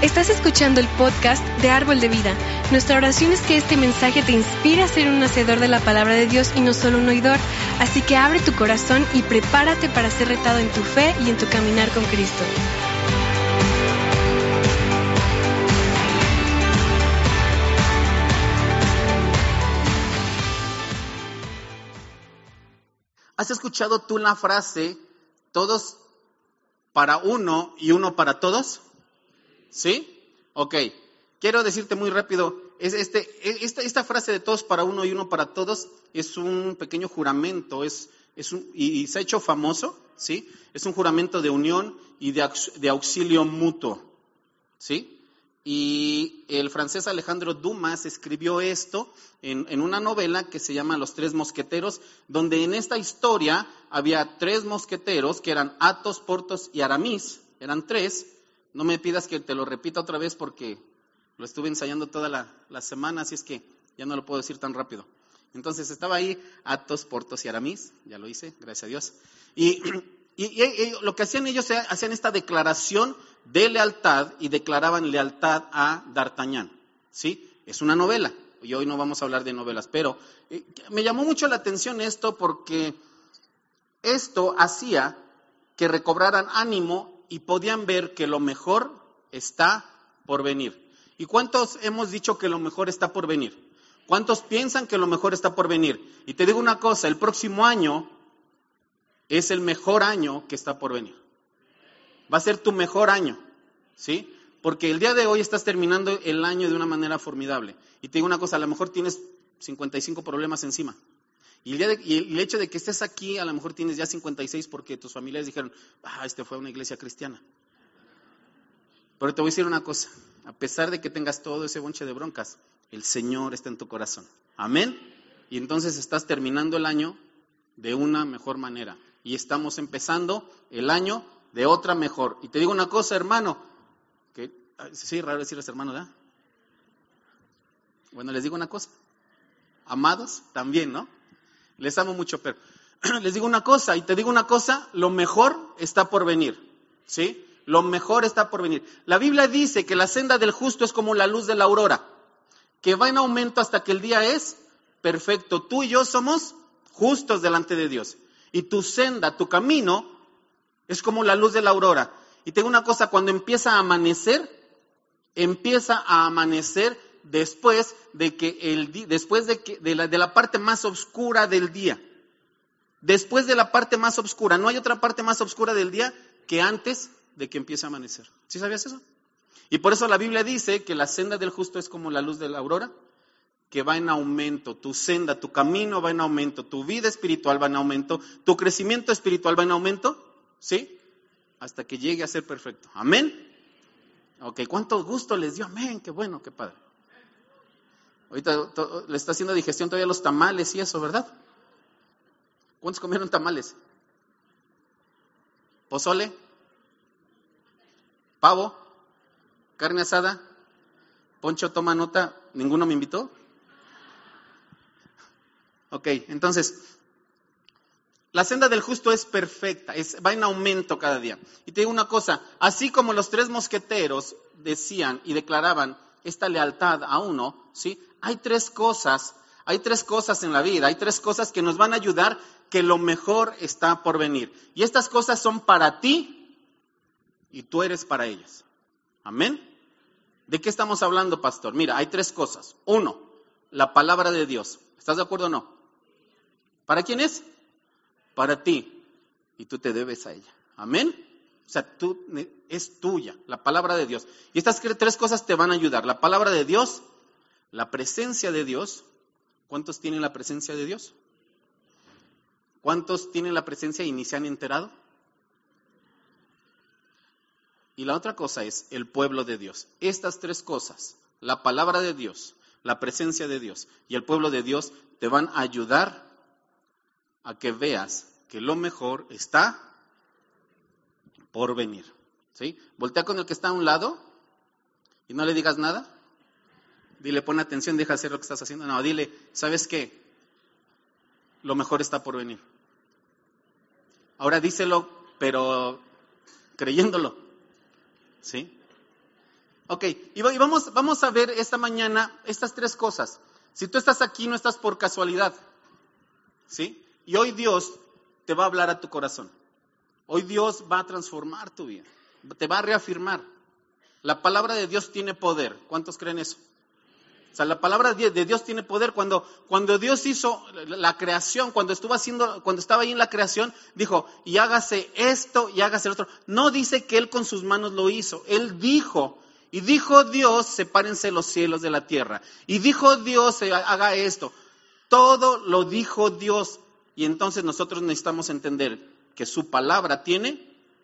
Estás escuchando el podcast de Árbol de Vida. Nuestra oración es que este mensaje te inspire a ser un hacedor de la palabra de Dios y no solo un oidor. Así que abre tu corazón y prepárate para ser retado en tu fe y en tu caminar con Cristo. ¿Has escuchado tú la frase, todos para uno y uno para todos? ¿Sí? Ok. Quiero decirte muy rápido, esta frase de todos para uno y uno para todos es un pequeño juramento, y se ha hecho famoso, ¿sí? Es un juramento de unión y de auxilio mutuo, ¿sí? Y el francés Alejandro Dumas escribió esto en una novela que se llama Los Tres Mosqueteros, donde en esta historia había tres mosqueteros que eran Athos, Porthos y Aramis, eran tres. No me pidas que te lo repita otra vez porque lo estuve ensayando toda la semana, así es que ya no lo puedo decir tan rápido. Entonces estaba ahí Athos, Porthos y Aramis, ya lo hice, gracias a Dios. Y lo que hacían ellos, hacían esta declaración de lealtad y declaraban lealtad a D'Artagnan, ¿sí? Es una novela, y hoy no vamos a hablar de novelas, pero me llamó mucho la atención esto porque esto hacía que recobraran ánimo y podían ver que lo mejor está por venir. ¿Y cuántos hemos dicho que lo mejor está por venir? ¿Cuántos piensan que lo mejor está por venir? Y te digo una cosa, el próximo año es el mejor año que está por venir. Va a ser tu mejor año, ¿sí? Porque el día de hoy estás terminando el año de una manera formidable. Y te digo una cosa, a lo mejor tienes 55 problemas encima. Y el hecho de que estés aquí, a lo mejor tienes ya 56 porque tus familiares dijeron, este fue a una iglesia cristiana. Pero te voy a decir una cosa, a pesar de que tengas todo ese bonche de broncas, el Señor está en tu corazón. Amén. Y entonces estás terminando el año de una mejor manera. Y estamos empezando el año de otra mejor. Y te digo una cosa, hermano, que sí, raro decirles hermano, ¿verdad? Bueno, les digo una cosa, amados también, ¿no? Les amo mucho, pero les digo una cosa, y te digo una cosa, lo mejor está por venir, ¿sí? Lo mejor está por venir. La Biblia dice que la senda del justo es como la luz de la aurora, que va en aumento hasta que el día es perfecto. Tú y yo somos justos delante de Dios. Y tu senda, tu camino, es como la luz de la aurora. Y te digo una cosa, cuando empieza a amanecer después de la parte más oscura del día. Después de la parte más oscura. No hay otra parte más oscura del día que antes de que empiece a amanecer. ¿Sí sabías eso? Y por eso la Biblia dice que la senda del justo es como la luz de la aurora, que va en aumento. Tu senda, tu camino va en aumento. Tu vida espiritual va en aumento. Tu crecimiento espiritual va en aumento. ¿Sí? Hasta que llegue a ser perfecto. ¿Amén? Ok, ¿cuánto gusto les dio? Amén, qué bueno, qué padre. Ahorita le está haciendo digestión todavía los tamales y eso, ¿verdad? ¿Cuántos comieron tamales? ¿Pozole? ¿Pavo? ¿Carne asada? ¿Poncho toma nota? ¿Ninguno me invitó? Ok, entonces, la senda del justo es perfecta, va en aumento cada día. Y te digo una cosa, así como los tres mosqueteros decían y declaraban esta lealtad a uno, ¿sí? Hay tres cosas en la vida, hay tres cosas que nos van a ayudar que lo mejor está por venir. Y estas cosas son para ti y tú eres para ellas. ¿Amén? ¿De qué estamos hablando, pastor? Mira, hay tres cosas. Uno, la palabra de Dios. ¿Estás de acuerdo o no? ¿Para quién es? Para ti. Y tú te debes a ella. ¿Amén? O sea, es tuya, la palabra de Dios. Y estas tres cosas te van a ayudar. La palabra de Dios, la presencia de Dios. ¿Cuántos tienen la presencia de Dios? ¿Cuántos tienen la presencia y ni se han enterado? Y la otra cosa es el pueblo de Dios. Estas tres cosas, la palabra de Dios, la presencia de Dios y el pueblo de Dios, te van a ayudar a que veas que lo mejor está por venir. ¿Sí? Voltea con el que está a un lado y no le digas nada. Dile, pon atención, deja hacer lo que estás haciendo. No, dile, ¿sabes qué? Lo mejor está por venir. Ahora díselo, pero creyéndolo. ¿Sí? Ok, y vamos a ver esta mañana estas tres cosas. Si tú estás aquí, no estás por casualidad, ¿sí? Y hoy Dios te va a hablar a tu corazón. Hoy Dios va a transformar tu vida, te va a reafirmar. La palabra de Dios tiene poder. ¿Cuántos creen eso? O sea, la palabra de Dios tiene poder. Cuando Dios hizo la creación, cuando estaba ahí en la creación, dijo, y hágase esto y hágase lo otro. No dice que Él con sus manos lo hizo. Él dijo, y dijo Dios, sepárense los cielos de la tierra. Y dijo Dios, haga esto. Todo lo dijo Dios. Y entonces nosotros necesitamos entender que su palabra tiene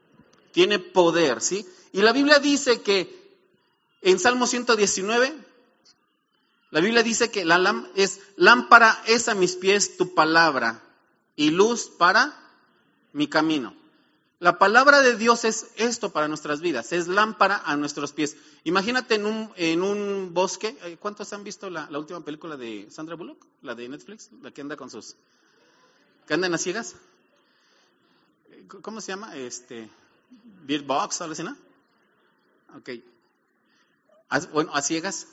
poder, ¿sí? Y la Biblia dice que en Salmo 119, la Biblia dice que lámpara es a mis pies tu palabra y luz para mi camino. La palabra de Dios es esto para nuestras vidas, es lámpara a nuestros pies. Imagínate en un bosque. ¿Cuántos han visto la última película de Sandra Bullock? La de Netflix, la que anda que andan a ciegas. ¿Cómo se llama? Bird Box, algo así, ¿no? Ok. Bueno, a ciegas.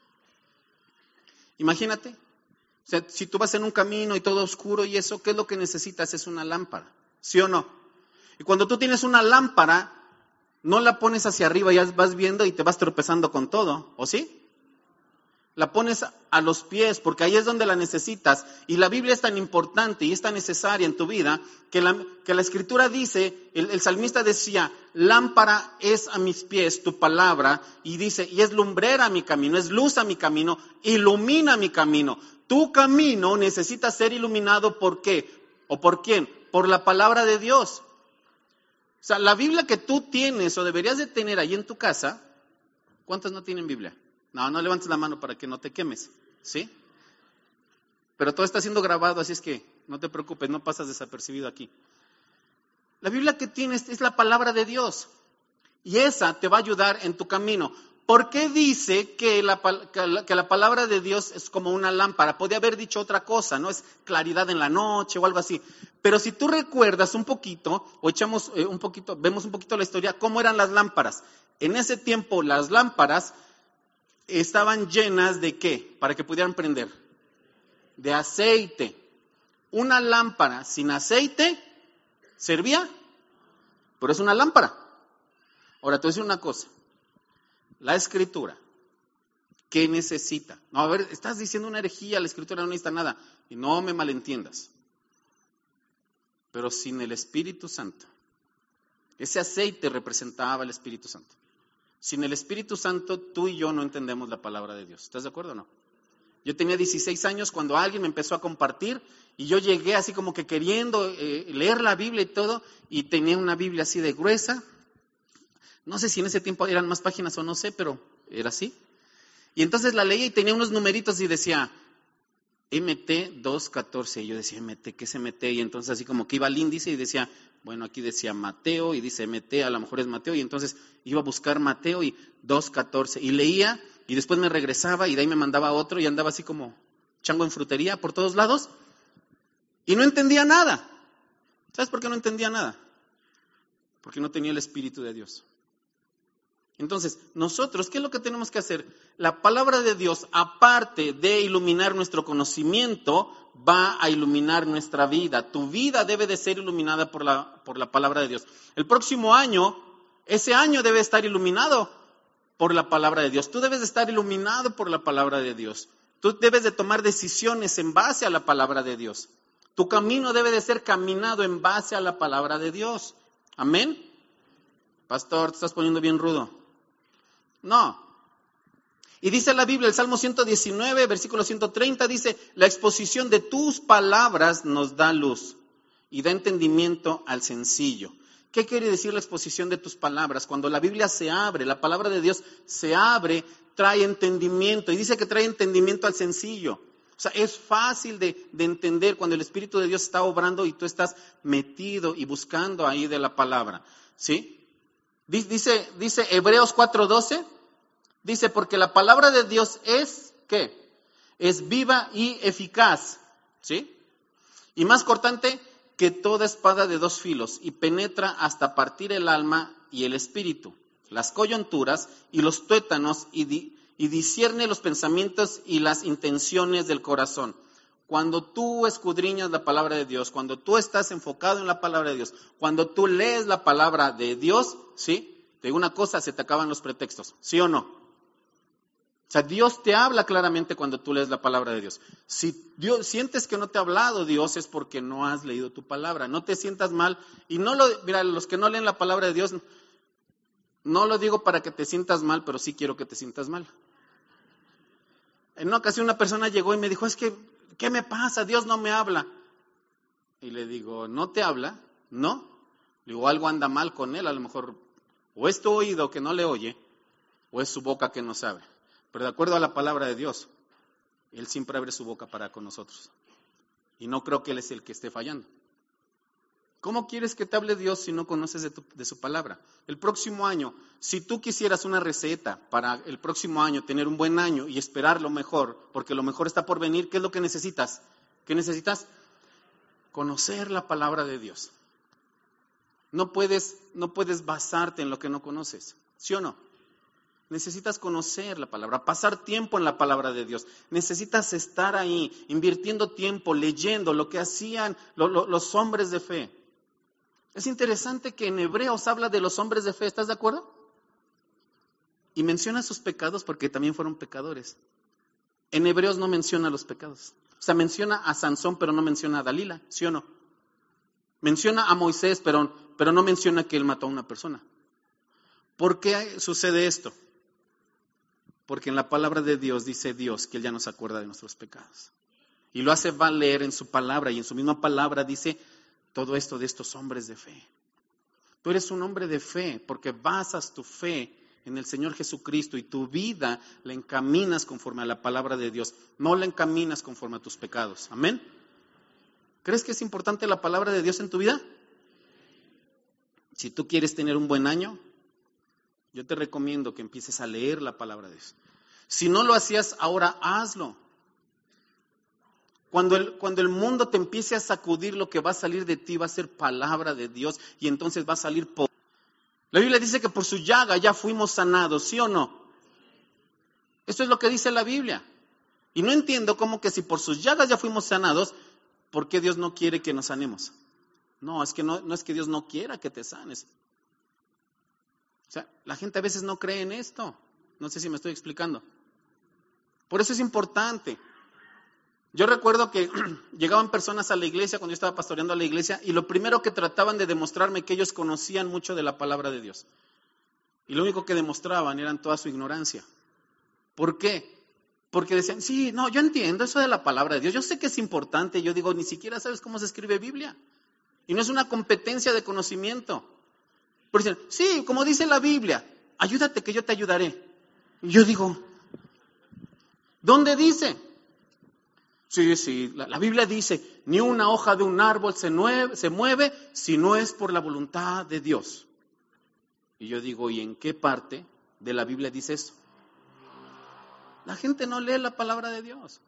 Imagínate, o sea, si tú vas en un camino y todo oscuro y eso, ¿qué es lo que necesitas? Es una lámpara, ¿sí o no? Y cuando tú tienes una lámpara, no la pones hacia arriba, ya vas viendo y te vas tropezando con todo, ¿o sí? La pones a los pies, porque ahí es donde la necesitas. Y la Biblia es tan importante y es tan necesaria en tu vida, que la Escritura dice, el salmista decía, lámpara es a mis pies tu palabra, y dice, y es lumbrera a mi camino, es luz a mi camino, ilumina mi camino. Tu camino necesita ser iluminado, ¿por qué? ¿O por quién? Por la palabra de Dios. O sea, la Biblia que tú tienes o deberías de tener ahí en tu casa, ¿cuántos no tienen Biblia? No levantes la mano para que no te quemes, ¿sí? Pero todo está siendo grabado, así es que no te preocupes, no pasas desapercibido aquí. La Biblia que tienes es la palabra de Dios y esa te va a ayudar en tu camino. ¿Por qué dice que la palabra de Dios es como una lámpara? Podría haber dicho otra cosa, ¿no? Es claridad en la noche o algo así. Pero si tú recuerdas un poquito, o vemos un poquito la historia, ¿cómo eran las lámparas? En ese tiempo las lámparas estaban llenas de ¿qué? Para que pudieran prender. De aceite. Una lámpara sin aceite servía, pero es una lámpara. Ahora te voy a decir una cosa. La Escritura, ¿qué necesita? No, a ver, estás diciendo una herejía, la Escritura no necesita nada. Y no me malentiendas. Pero sin el Espíritu Santo, ese aceite representaba el Espíritu Santo. Sin el Espíritu Santo, tú y yo no entendemos la palabra de Dios. ¿Estás de acuerdo o no? Yo tenía 16 años cuando alguien me empezó a compartir y yo llegué así como que queriendo leer la Biblia y todo, y tenía una Biblia así de gruesa. No sé si en ese tiempo eran más páginas o no sé, pero era así. Y entonces la leía y tenía unos numeritos y decía MT 214. Y yo decía, MT, ¿qué es MT? Y entonces así como que iba al índice y decía, bueno, aquí decía Mateo y dice MT, a lo mejor es Mateo. Y entonces iba a buscar Mateo y 214. Y leía y después me regresaba y de ahí me mandaba otro y andaba así como chango en frutería por todos lados. Y no entendía nada. ¿Sabes por qué no entendía nada? Porque no tenía el Espíritu de Dios. Entonces, nosotros, ¿qué es lo que tenemos que hacer? La palabra de Dios, aparte de iluminar nuestro conocimiento, va a iluminar nuestra vida. Tu vida debe de ser iluminada por la palabra de Dios. El próximo año, ese año debe estar iluminado por la palabra de Dios. Tú debes de estar iluminado por la palabra de Dios. Tú debes de tomar decisiones en base a la palabra de Dios. Tu camino debe de ser caminado en base a la palabra de Dios. Amén. Pastor, te estás poniendo bien rudo. No. Y dice la Biblia, el Salmo 119, versículo 130, dice, la exposición de tus palabras nos da luz y da entendimiento al sencillo. ¿Qué quiere decir la exposición de tus palabras? Cuando la Biblia se abre, la palabra de Dios se abre, trae entendimiento. Y dice que trae entendimiento al sencillo. O sea, es fácil de entender cuando el Espíritu de Dios está obrando y tú estás metido y buscando ahí de la palabra. ¿Sí? Dice Hebreos 4:12, dice, porque la palabra de Dios es, ¿qué? Es viva y eficaz, ¿sí? Y más cortante que toda espada de dos filos, y penetra hasta partir el alma y el espíritu, las coyunturas y los tuétanos y discierne los pensamientos y las intenciones del corazón. Cuando tú escudriñas la palabra de Dios, cuando tú estás enfocado en la palabra de Dios, cuando tú lees la palabra de Dios, ¿sí? Te digo una cosa, se te acaban los pretextos, ¿sí o no? O sea, Dios te habla claramente cuando tú lees la palabra de Dios. Si Dios sientes que no te ha hablado Dios, es porque no has leído tu palabra. No te sientas mal. Y mira, los que no leen la palabra de Dios, no lo digo para que te sientas mal, pero sí quiero que te sientas mal. En una ocasión una persona llegó y me dijo, es que, ¿qué me pasa? Dios no me habla. Y le digo, ¿no te habla? No. Le digo, algo anda mal con él, a lo mejor o es tu oído que no le oye, o es su boca que no sabe. Pero de acuerdo a la palabra de Dios, Él siempre abre su boca para con nosotros. Y no creo que Él es el que esté fallando. ¿Cómo quieres que te hable Dios si no conoces de su palabra? El próximo año, si tú quisieras una receta para el próximo año, tener un buen año y esperar lo mejor, porque lo mejor está por venir, ¿qué es lo que necesitas? ¿Qué necesitas? Conocer la palabra de Dios. No puedes basarte en lo que no conoces, ¿sí o no? Necesitas conocer la palabra, pasar tiempo en la palabra de Dios. Necesitas estar ahí, invirtiendo tiempo, leyendo lo que hacían los hombres de fe. Es interesante que en Hebreos habla de los hombres de fe, ¿estás de acuerdo? Y menciona sus pecados porque también fueron pecadores. En Hebreos no menciona los pecados. O sea, menciona a Sansón, pero no menciona a Dalila, ¿sí o no? Menciona a Moisés, pero no menciona que él mató a una persona. ¿Por qué sucede esto? Porque en la palabra de Dios dice Dios que Él ya no se acuerda de nuestros pecados. Y lo hace valer en su palabra, y en su misma palabra dice todo esto de estos hombres de fe. Tú eres un hombre de fe porque basas tu fe en el Señor Jesucristo y tu vida la encaminas conforme a la palabra de Dios. No la encaminas conforme a tus pecados. ¿Amén? ¿Crees que es importante la palabra de Dios en tu vida? Si tú quieres tener un buen año, yo te recomiendo que empieces a leer la palabra de Dios. Si no lo hacías, ahora hazlo. Cuando el mundo te empiece a sacudir, lo que va a salir de ti va a ser palabra de Dios y entonces va a salir poder. La Biblia dice que por su llaga ya fuimos sanados, ¿sí o no? Esto es lo que dice la Biblia. Y no entiendo cómo que si por sus llagas ya fuimos sanados, ¿por qué Dios no quiere que nos sanemos? No, es que no es que Dios no quiera que te sanes. O sea, la gente a veces no cree en esto. No sé si me estoy explicando. Por eso es importante. Yo recuerdo que llegaban personas a la iglesia cuando yo estaba pastoreando a la iglesia y lo primero que trataban de demostrarme que ellos conocían mucho de la palabra de Dios. Y lo único que demostraban eran toda su ignorancia. ¿Por qué? Porque decían, sí, no, yo entiendo eso de la palabra de Dios. Yo sé que es importante. Yo digo, ni siquiera sabes cómo se escribe Biblia. Y no es una competencia de conocimiento. Pero dicen, sí, como dice la Biblia, ayúdate que yo te ayudaré. Y yo digo, ¿dónde dice? Sí, la Biblia dice, ni una hoja de un árbol se mueve si no es por la voluntad de Dios. Y yo digo, ¿y en qué parte de la Biblia dice eso? La gente no lee la palabra de Dios.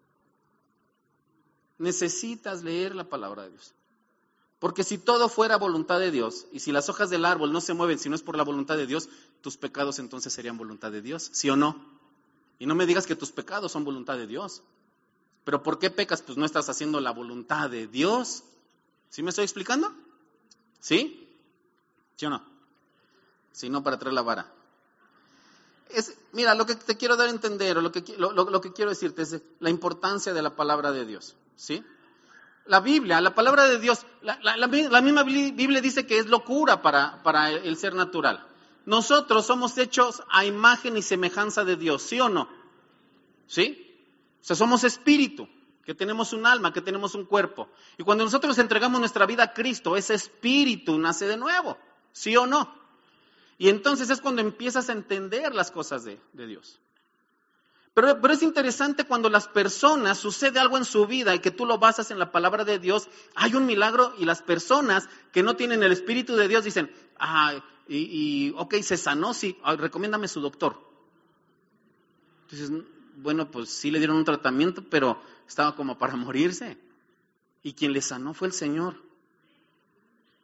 Necesitas leer la palabra de Dios. Porque si todo fuera voluntad de Dios, y si las hojas del árbol no se mueven si no es por la voluntad de Dios, tus pecados entonces serían voluntad de Dios, ¿sí o no? Y no me digas que tus pecados son voluntad de Dios. ¿Pero por qué pecas? Pues no estás haciendo la voluntad de Dios. ¿Sí me estoy explicando? ¿Sí? ¿Sí o no? Si no, para traer la vara. Mira, lo que te quiero dar a entender, o lo que quiero decirte es la importancia de la palabra de Dios, ¿sí? La Biblia, la palabra de Dios, la misma Biblia dice que es locura para el ser natural. Nosotros somos hechos a imagen y semejanza de Dios, ¿sí o no? ¿Sí? O sea, somos espíritu, que tenemos un alma, que tenemos un cuerpo. Y cuando nosotros entregamos nuestra vida a Cristo, ese espíritu nace de nuevo, ¿sí o no? Y entonces es cuando empiezas a entender las cosas de Dios. Pero es interesante cuando las personas, sucede algo en su vida y que tú lo basas en la palabra de Dios, hay un milagro y las personas que no tienen el Espíritu de Dios dicen, ok, se sanó, sí, recomiéndame su doctor. Entonces, bueno, pues sí le dieron un tratamiento, pero estaba como para morirse. Y quien le sanó fue el Señor.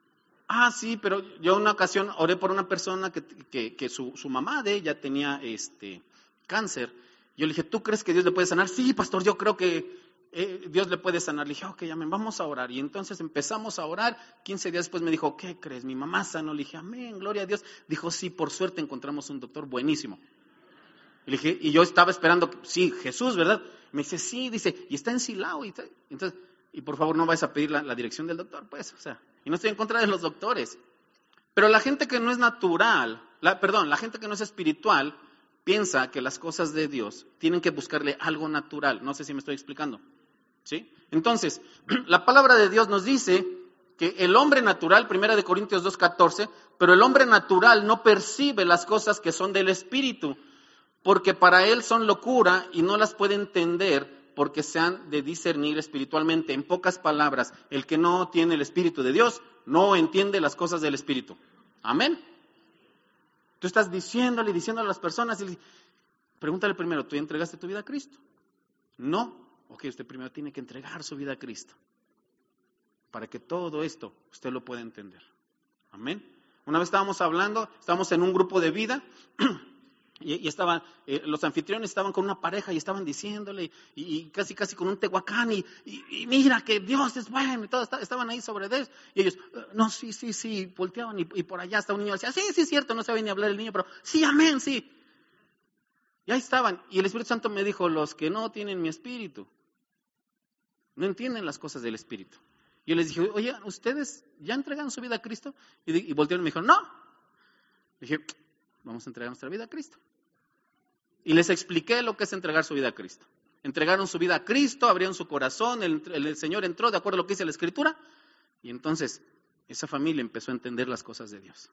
Sí, pero yo una ocasión oré por una persona que su mamá de ella tenía cáncer. Yo le dije, ¿tú crees que Dios le puede sanar? Sí, pastor, yo creo que Dios le puede sanar. Le dije, ok, amén, vamos a orar. Y entonces empezamos a orar. 15 días después me dijo, ¿qué crees? Mi mamá sanó. Le dije, amén, gloria a Dios. Dijo, sí, por suerte encontramos un doctor buenísimo. Y le dije, y yo estaba esperando, sí, Jesús, ¿verdad? Me dice, sí, dice, y está en Silao. Entonces, y por favor no vayas a pedir la dirección del doctor, pues, o sea, y no estoy en contra de los doctores. Pero la gente que no es natural, la gente que no es espiritual, piensa que las cosas de Dios tienen que buscarle algo natural. No sé si me estoy explicando, ¿sí? Entonces, la palabra de Dios nos dice que el hombre natural, 1 Corintios 2:14, pero el hombre natural no percibe las cosas que son del Espíritu, porque para él son locura y no las puede entender porque se han de discernir espiritualmente. En pocas palabras, el que no tiene el Espíritu de Dios no entiende las cosas del Espíritu. Amén. Tú estás diciéndole a las personas, pregúntale primero, ¿tú entregaste tu vida a Cristo? No. Ok, usted primero tiene que entregar su vida a Cristo para que todo esto usted lo pueda entender. Amén. Una vez estábamos en un grupo de vida y estaban, los anfitriones estaban con una pareja y estaban diciéndole y casi con un tehuacán y mira que Dios es bueno y todo, estaban ahí sobre Dios y ellos, no, sí, volteaban y por allá hasta un niño decía, sí, es cierto, no sabe ni hablar el niño, pero sí, amén, sí. Y ahí estaban y el Espíritu Santo me dijo, los que no tienen mi Espíritu no entienden las cosas del Espíritu. Yo les dije, oye, ¿ustedes ya entregaron su vida a Cristo? Y voltearon y me dijeron, no. Dije, vamos a entregar nuestra vida a Cristo. Y les expliqué lo que es entregar su vida a Cristo. Entregaron su vida a Cristo, abrieron su corazón, el Señor entró de acuerdo a lo que dice la Escritura, y entonces esa familia empezó a entender las cosas de Dios.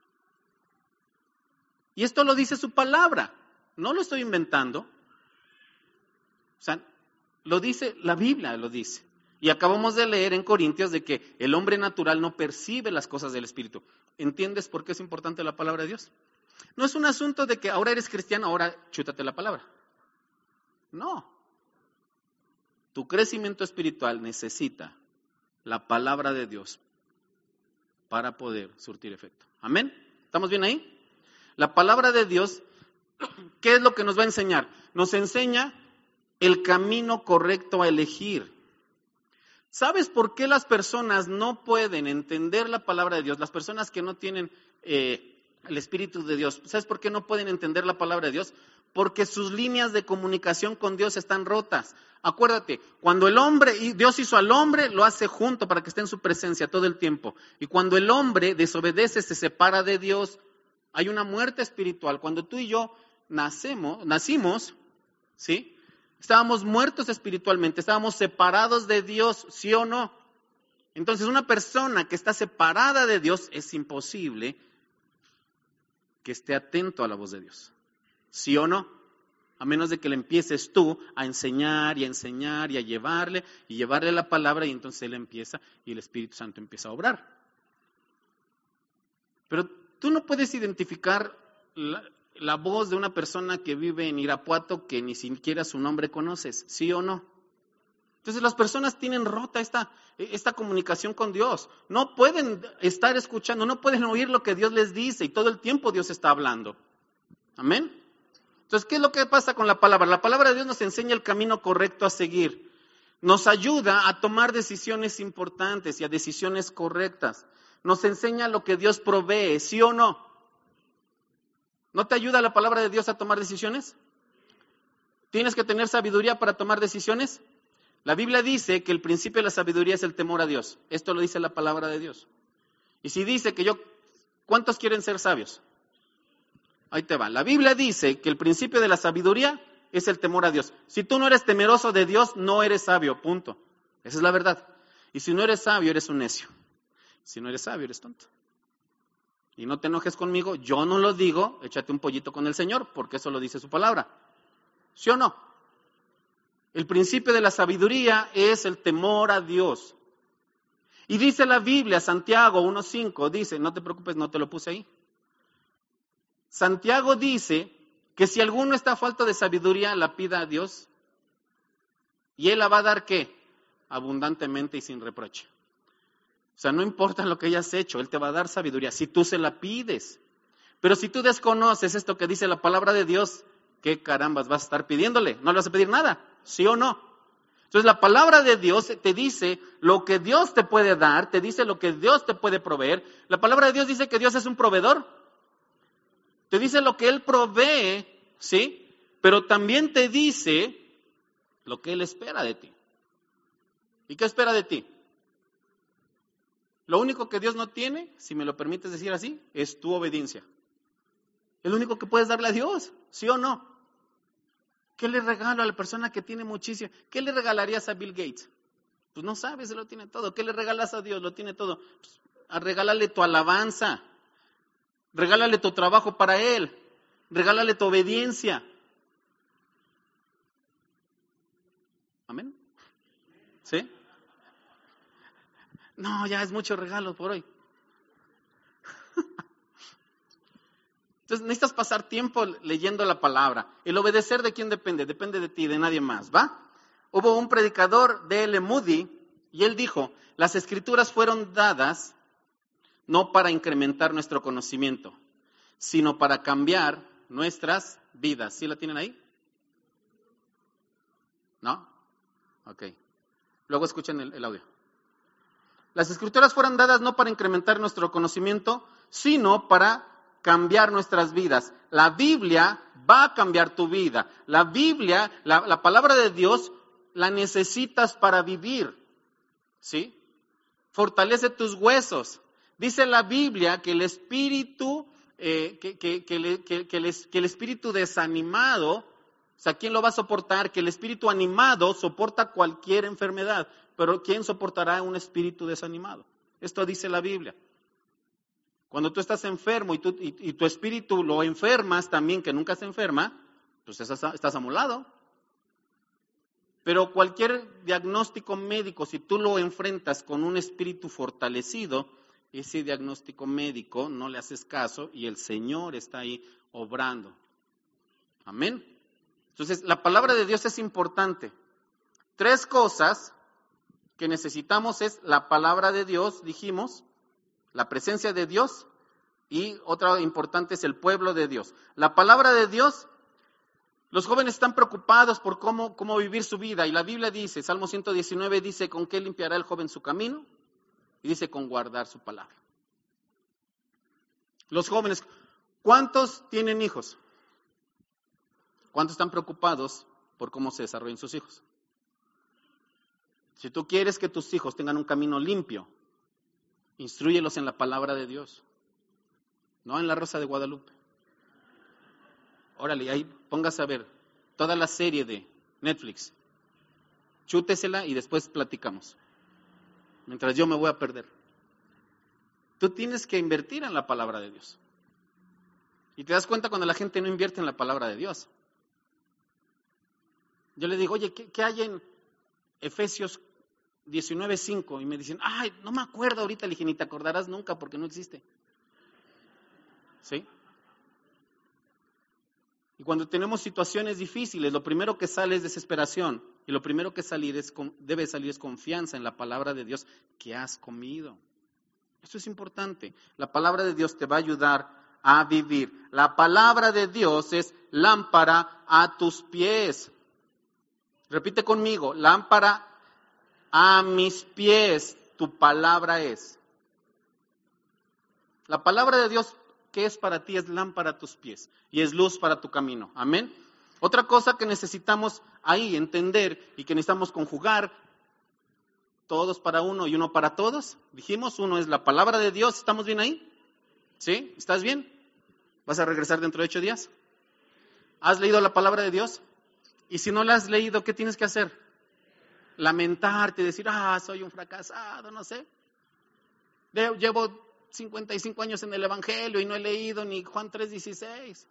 Y esto lo dice su palabra, no lo estoy inventando. O sea, lo dice, la Biblia lo dice. Y acabamos de leer en Corintios de que el hombre natural no percibe las cosas del Espíritu. ¿Entiendes por qué es importante la palabra de Dios? No es un asunto de que ahora eres cristiano, ahora chútate la palabra. No. Tu crecimiento espiritual necesita la palabra de Dios para poder surtir efecto. ¿Amén? ¿Estamos bien ahí? La palabra de Dios, ¿qué es lo que nos va a enseñar? Nos enseña el camino correcto a elegir. ¿Sabes por qué las personas no pueden entender la palabra de Dios? Las personas que no tienen el Espíritu de Dios, ¿sabes por qué no pueden entender la palabra de Dios? Porque sus líneas de comunicación con Dios están rotas. Acuérdate, cuando Dios hizo al hombre, lo hace junto para que esté en su presencia todo el tiempo. Y cuando el hombre desobedece, se separa de Dios, hay una muerte espiritual. Cuando tú y yo nacimos, ¿sí? Estábamos muertos espiritualmente, estábamos separados de Dios, ¿sí o no? Entonces, una persona que está separada de Dios es imposible que esté atento a la voz de Dios, ¿sí o no? A menos de que le empieces tú a enseñar y a llevarle la palabra y entonces él empieza y el Espíritu Santo empieza a obrar. Pero tú no puedes identificar la voz de una persona que vive en Irapuato que ni siquiera su nombre conoces, ¿sí o no? Entonces las personas tienen rota esta comunicación con Dios. No pueden estar escuchando, no pueden oír lo que Dios les dice y todo el tiempo Dios está hablando. Amén. Entonces, ¿qué es lo que pasa con la palabra? La palabra de Dios nos enseña el camino correcto a seguir. Nos ayuda a tomar decisiones importantes y a decisiones correctas. Nos enseña lo que Dios provee, ¿sí o no? ¿No te ayuda la palabra de Dios a tomar decisiones? ¿Tienes que tener sabiduría para tomar decisiones? La Biblia dice que el principio de la sabiduría es el temor a Dios. Esto lo dice la palabra de Dios. Y si dice que ¿cuántos quieren ser sabios? Ahí te va. La Biblia dice que el principio de la sabiduría es el temor a Dios. Si tú no eres temeroso de Dios, no eres sabio, punto. Esa es la verdad. Y si no eres sabio, eres un necio. Si no eres sabio, eres tonto. Y no te enojes conmigo, yo no lo digo, échate un pollito con el Señor, porque eso lo dice su palabra. ¿Sí o no? El principio de la sabiduría es el temor a Dios. Y dice la Biblia, Santiago 1:5, dice, no te preocupes, no te lo puse ahí. Santiago dice que si alguno está a falta de sabiduría, la pida a Dios, y Él la va a dar, ¿qué? Abundantemente y sin reproche. O sea, no importa lo que hayas hecho, Él te va a dar sabiduría si tú se la pides. Pero si tú desconoces esto que dice la palabra de Dios, ¿qué carambas vas a estar pidiéndole? No le vas a pedir nada, ¿sí o no? Entonces la palabra de Dios te dice lo que Dios te puede dar, te dice lo que Dios te puede proveer. La palabra de Dios dice que Dios es un proveedor. Te dice lo que Él provee, ¿sí? Pero también te dice lo que Él espera de ti. ¿Y qué espera de ti? Lo único que Dios no tiene, si me lo permites decir así, es tu obediencia. Es lo único que puedes darle a Dios, ¿sí o no? ¿Qué le regalo a la persona que tiene muchísimo? ¿Qué le regalarías a Bill Gates? Pues no sabes, él lo tiene todo. ¿Qué le regalas a Dios? Lo tiene todo. Pues, regálale tu alabanza. Regálale tu trabajo para Él. Regálale tu obediencia. ¿Amén? ¿Sí? No, ya es mucho regalo por hoy. Entonces necesitas pasar tiempo leyendo la palabra. El obedecer, ¿de quién depende? Depende de ti, de nadie más, ¿va? Hubo un predicador de L. Moody y él dijo, las escrituras fueron dadas no para incrementar nuestro conocimiento, sino para cambiar nuestras vidas. ¿Sí la tienen ahí? ¿No? Ok. Luego escuchen el audio. Las escrituras fueron dadas no para incrementar nuestro conocimiento, sino para cambiar nuestras vidas. La Biblia va a cambiar tu vida. La Biblia, la palabra de Dios, la necesitas para vivir. ¿Sí? Fortalece tus huesos. Dice la Biblia que el espíritu, que el espíritu desanimado, o sea, ¿quién lo va a soportar? Que el espíritu animado soporta cualquier enfermedad, pero ¿quién soportará un espíritu desanimado? Esto dice la Biblia. Cuando tú estás enfermo y tu espíritu lo enfermas también, que nunca se enferma, pues estás amolado. Pero cualquier diagnóstico médico, si tú lo enfrentas con un espíritu fortalecido, ese diagnóstico médico no le haces caso y el Señor está ahí obrando. Amén. Entonces, la palabra de Dios es importante. 3 cosas que necesitamos es la palabra de Dios, dijimos, la presencia de Dios, y otra importante es el pueblo de Dios. La palabra de Dios, los jóvenes están preocupados por cómo vivir su vida, y la Biblia dice, Salmo 119 dice, ¿con qué limpiará el joven su camino? Y dice, con guardar su palabra. Los jóvenes, ¿cuántos tienen hijos? ¿Cuántos están preocupados por cómo se desarrollan sus hijos? Si tú quieres que tus hijos tengan un camino limpio, instrúyelos en la palabra de Dios, no en la Rosa de Guadalupe. Órale, ahí póngase a ver toda la serie de Netflix. Chútesela y después platicamos. Mientras yo me voy a perder. Tú tienes que invertir en la palabra de Dios. Y te das cuenta cuando la gente no invierte en la palabra de Dios. Yo le digo, oye, ¿qué hay en Efesios 19:5? Y me dicen, ay, no me acuerdo ahorita. Le dije, ni te acordarás nunca porque no existe. ¿Sí? Y cuando tenemos situaciones difíciles, lo primero que sale es desesperación. Y lo primero que debe salir es confianza en la palabra de Dios que has comido. Eso es importante. La palabra de Dios te va a ayudar a vivir. La palabra de Dios es lámpara a tus pies. Repite conmigo, lámpara a mis pies, tu palabra es. La palabra de Dios que es para ti es lámpara a tus pies y es luz para tu camino. Amén. Otra cosa que necesitamos ahí entender y que necesitamos conjugar, todos para uno y uno para todos. Dijimos, uno es la palabra de Dios. ¿Estamos bien ahí? ¿Sí? ¿Estás bien? ¿Vas a regresar dentro de 8 días? ¿Has leído la palabra de Dios? Y si no la has leído, ¿qué tienes que hacer? Lamentarte, decir, soy un fracasado, no sé. Llevo 55 años en el Evangelio y no he leído ni Juan 3:16.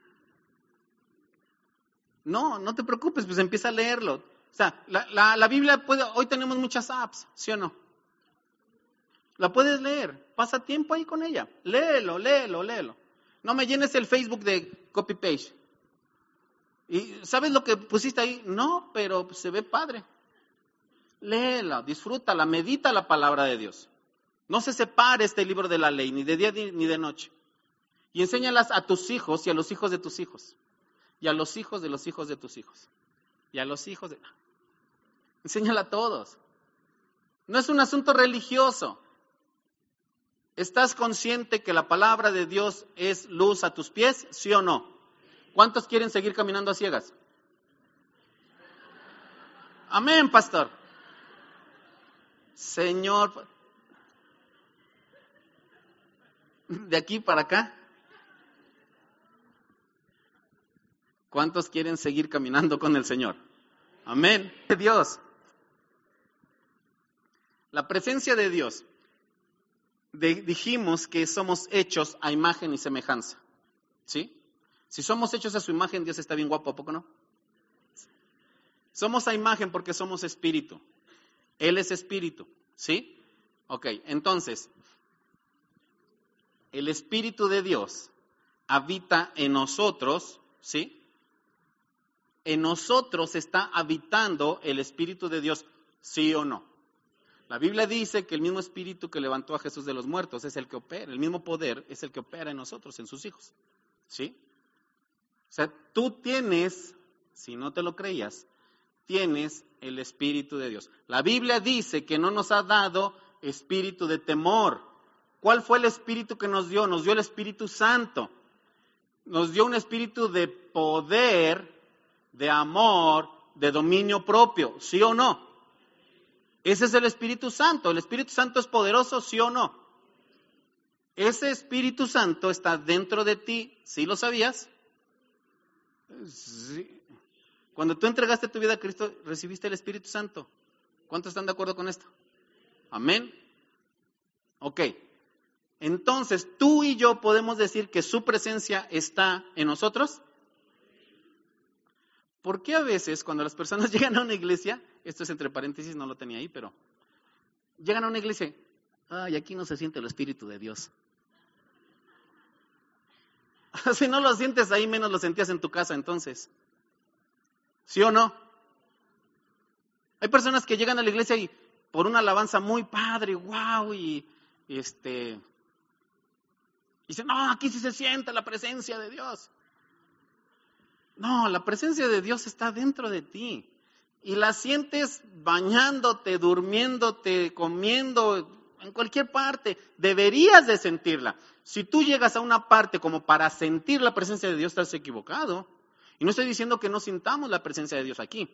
No te preocupes, pues empieza a leerlo. O sea, la Biblia hoy tenemos muchas apps, ¿sí o no? La puedes leer, pasa tiempo ahí con ella, léelo. No me llenes el Facebook de copy-paste. ¿Y sabes lo que pusiste ahí? No, pero se ve padre. Léela, disfrútala, medita la palabra de Dios. No se separe este libro de la ley, ni de día ni de noche. Y enséñalas a tus hijos y a los hijos de tus hijos. Y a los hijos de los hijos de tus hijos. Y a los hijos de... Enséñala a todos. No es un asunto religioso. ¿Estás consciente que la palabra de Dios es luz a tus pies? ¿Sí o no? ¿Cuántos quieren seguir caminando a ciegas? Amén, pastor. Señor, de aquí para acá. ¿Cuántos quieren seguir caminando con el Señor? Amén. Dios. La presencia de Dios. Dijimos que somos hechos a imagen y semejanza. ¿Sí? Si somos hechos a su imagen, Dios está bien guapo, ¿a poco no? Somos a imagen porque somos espíritu. Él es espíritu. ¿Sí? Ok, entonces, el Espíritu de Dios habita en nosotros, ¿sí? En nosotros está habitando el Espíritu de Dios, ¿sí o no? La Biblia dice que el mismo Espíritu que levantó a Jesús de los muertos es el que opera, el mismo poder es el que opera en nosotros, en sus hijos, ¿sí? O sea, tú tienes, si no te lo creías, tienes el Espíritu de Dios. La Biblia dice que no nos ha dado espíritu de temor. ¿Cuál fue el espíritu que nos dio? Nos dio el Espíritu Santo. Nos dio un espíritu de poder, de amor, de dominio propio, ¿sí o no? Ese es el Espíritu Santo. ¿El Espíritu Santo es poderoso, sí o no? Ese Espíritu Santo está dentro de ti, ¿sí lo sabías? Sí. Cuando tú entregaste tu vida a Cristo, recibiste el Espíritu Santo. ¿Cuántos están de acuerdo con esto? Amén. Ok. Entonces, tú y yo podemos decir que su presencia está en nosotros. ¿Por qué a veces cuando las personas llegan a una iglesia, esto es entre paréntesis, no lo tenía ahí, pero llegan a una iglesia, ay, aquí no se siente el Espíritu de Dios? Si no lo sientes ahí, menos lo sentías en tu casa entonces. ¿Sí o no? Hay personas que llegan a la iglesia y por una alabanza muy padre, wow, y dicen, no, aquí sí se siente la presencia de Dios. No, la presencia de Dios está dentro de ti. Y la sientes bañándote, durmiéndote, comiendo, en cualquier parte. Deberías de sentirla. Si tú llegas a una parte como para sentir la presencia de Dios, estás equivocado. Y no estoy diciendo que no sintamos la presencia de Dios aquí.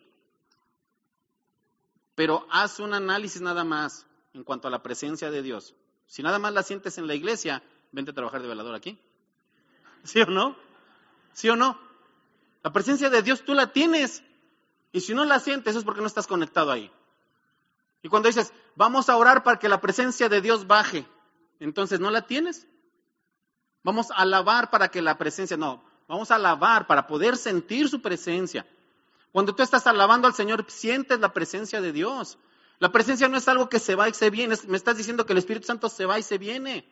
Pero haz un análisis nada más en cuanto a la presencia de Dios. Si nada más la sientes en la iglesia, vente a trabajar de velador aquí. ¿Sí o no? ¿Sí o no? La presencia de Dios tú la tienes. Y si no la sientes es porque no estás conectado ahí. Y cuando dices, vamos a orar para que la presencia de Dios baje, entonces ¿no la tienes? Vamos a alabar para que la presencia, no, vamos a alabar para poder sentir su presencia. Cuando tú estás alabando al Señor, sientes la presencia de Dios. La presencia no es algo que se va y se viene. Me estás diciendo que el Espíritu Santo se va y se viene.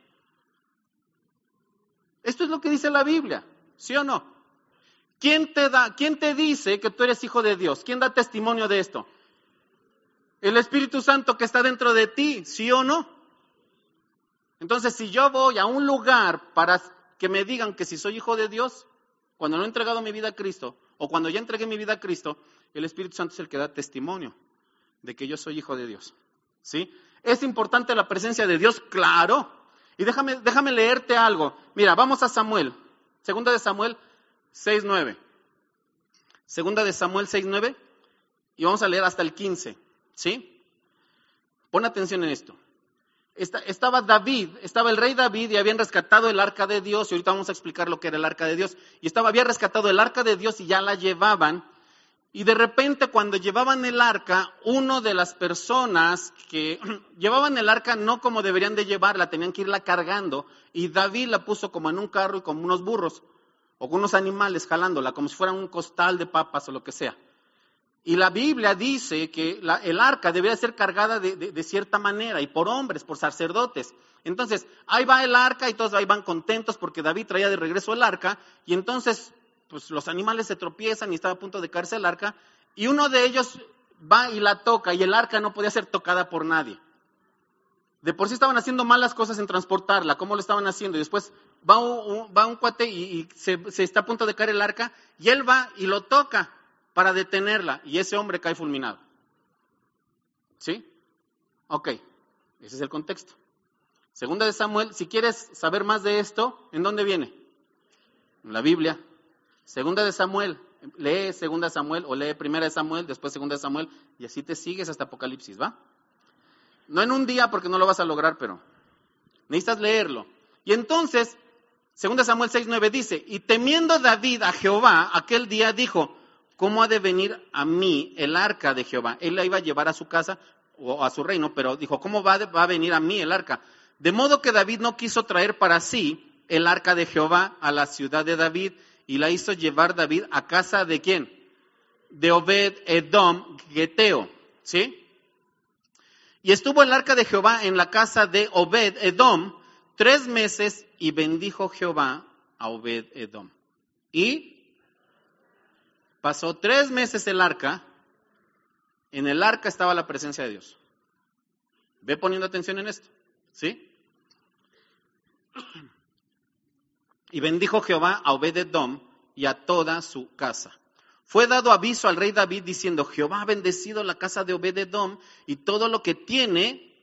Esto es lo que dice la Biblia, ¿sí o no? ¿Quién te dice que tú eres hijo de Dios? ¿Quién da testimonio de esto? El Espíritu Santo que está dentro de ti, ¿sí o no? Entonces, si yo voy a un lugar para que me digan que si soy hijo de Dios, cuando no he entregado mi vida a Cristo, o cuando ya entregué mi vida a Cristo, el Espíritu Santo es el que da testimonio de que yo soy hijo de Dios. ¿Sí? ¿Es importante la presencia de Dios? Claro. Y déjame leerte algo. Mira, vamos a Samuel. Segunda de Samuel 6:9. Segunda de Samuel 6:9. Y vamos a leer hasta el 15. ¿Sí? Pon atención en esto. Estaba el rey David y habían rescatado el arca de Dios, y ahorita vamos a explicar lo que era el arca de Dios, había rescatado el arca de Dios y ya la llevaban, y de repente cuando llevaban el arca, uno de las personas que llevaban el arca no como deberían de llevarla, tenían que irla cargando, y David la puso como en un carro y como unos burros, o con unos animales jalándola, como si fuera un costal de papas o lo que sea. Y la Biblia dice que el arca debería ser cargada de cierta manera, y por hombres, por sacerdotes. Entonces, ahí va el arca y todos ahí van contentos porque David traía de regreso el arca, y entonces pues los animales se tropiezan y estaba a punto de caerse el arca, y uno de ellos va y la toca, y el arca no podía ser tocada por nadie. De por sí estaban haciendo malas cosas en transportarla, ¿cómo lo estaban haciendo? Y después va un cuate y se está a punto de caer el arca, y él va y lo toca para detenerla, y ese hombre cae fulminado. ¿Sí? Ok, ese es el contexto. Segunda de Samuel, si quieres saber más de esto, ¿en dónde viene? En la Biblia. Segunda de Samuel, lee Segunda de Samuel o lee Primera de Samuel, después Segunda de Samuel, y así te sigues hasta Apocalipsis, ¿va? No en un día porque no lo vas a lograr, pero necesitas leerlo. Y entonces, 2 Samuel 6:9 dice, y temiendo David a Jehová, aquel día dijo, ¿cómo ha de venir a mí el arca de Jehová? Él la iba a llevar a su casa o a su reino, pero dijo, ¿cómo va a venir a mí el arca? De modo que David no quiso traer para sí el arca de Jehová a la ciudad de David, y la hizo llevar David a casa de ¿quién? De Obed-Edom, Geteo, ¿sí? Y estuvo el arca de Jehová en la casa de Obed-Edom 3 meses, y bendijo Jehová a Obed-Edom. Y pasó 3 meses el arca, en el arca estaba la presencia de Dios. Ve poniendo atención en esto, ¿sí? Y bendijo Jehová a Obed-Edom y a toda su casa. Fue dado aviso al rey David diciendo, Jehová ha bendecido la casa de Obed-Edom y todo lo que tiene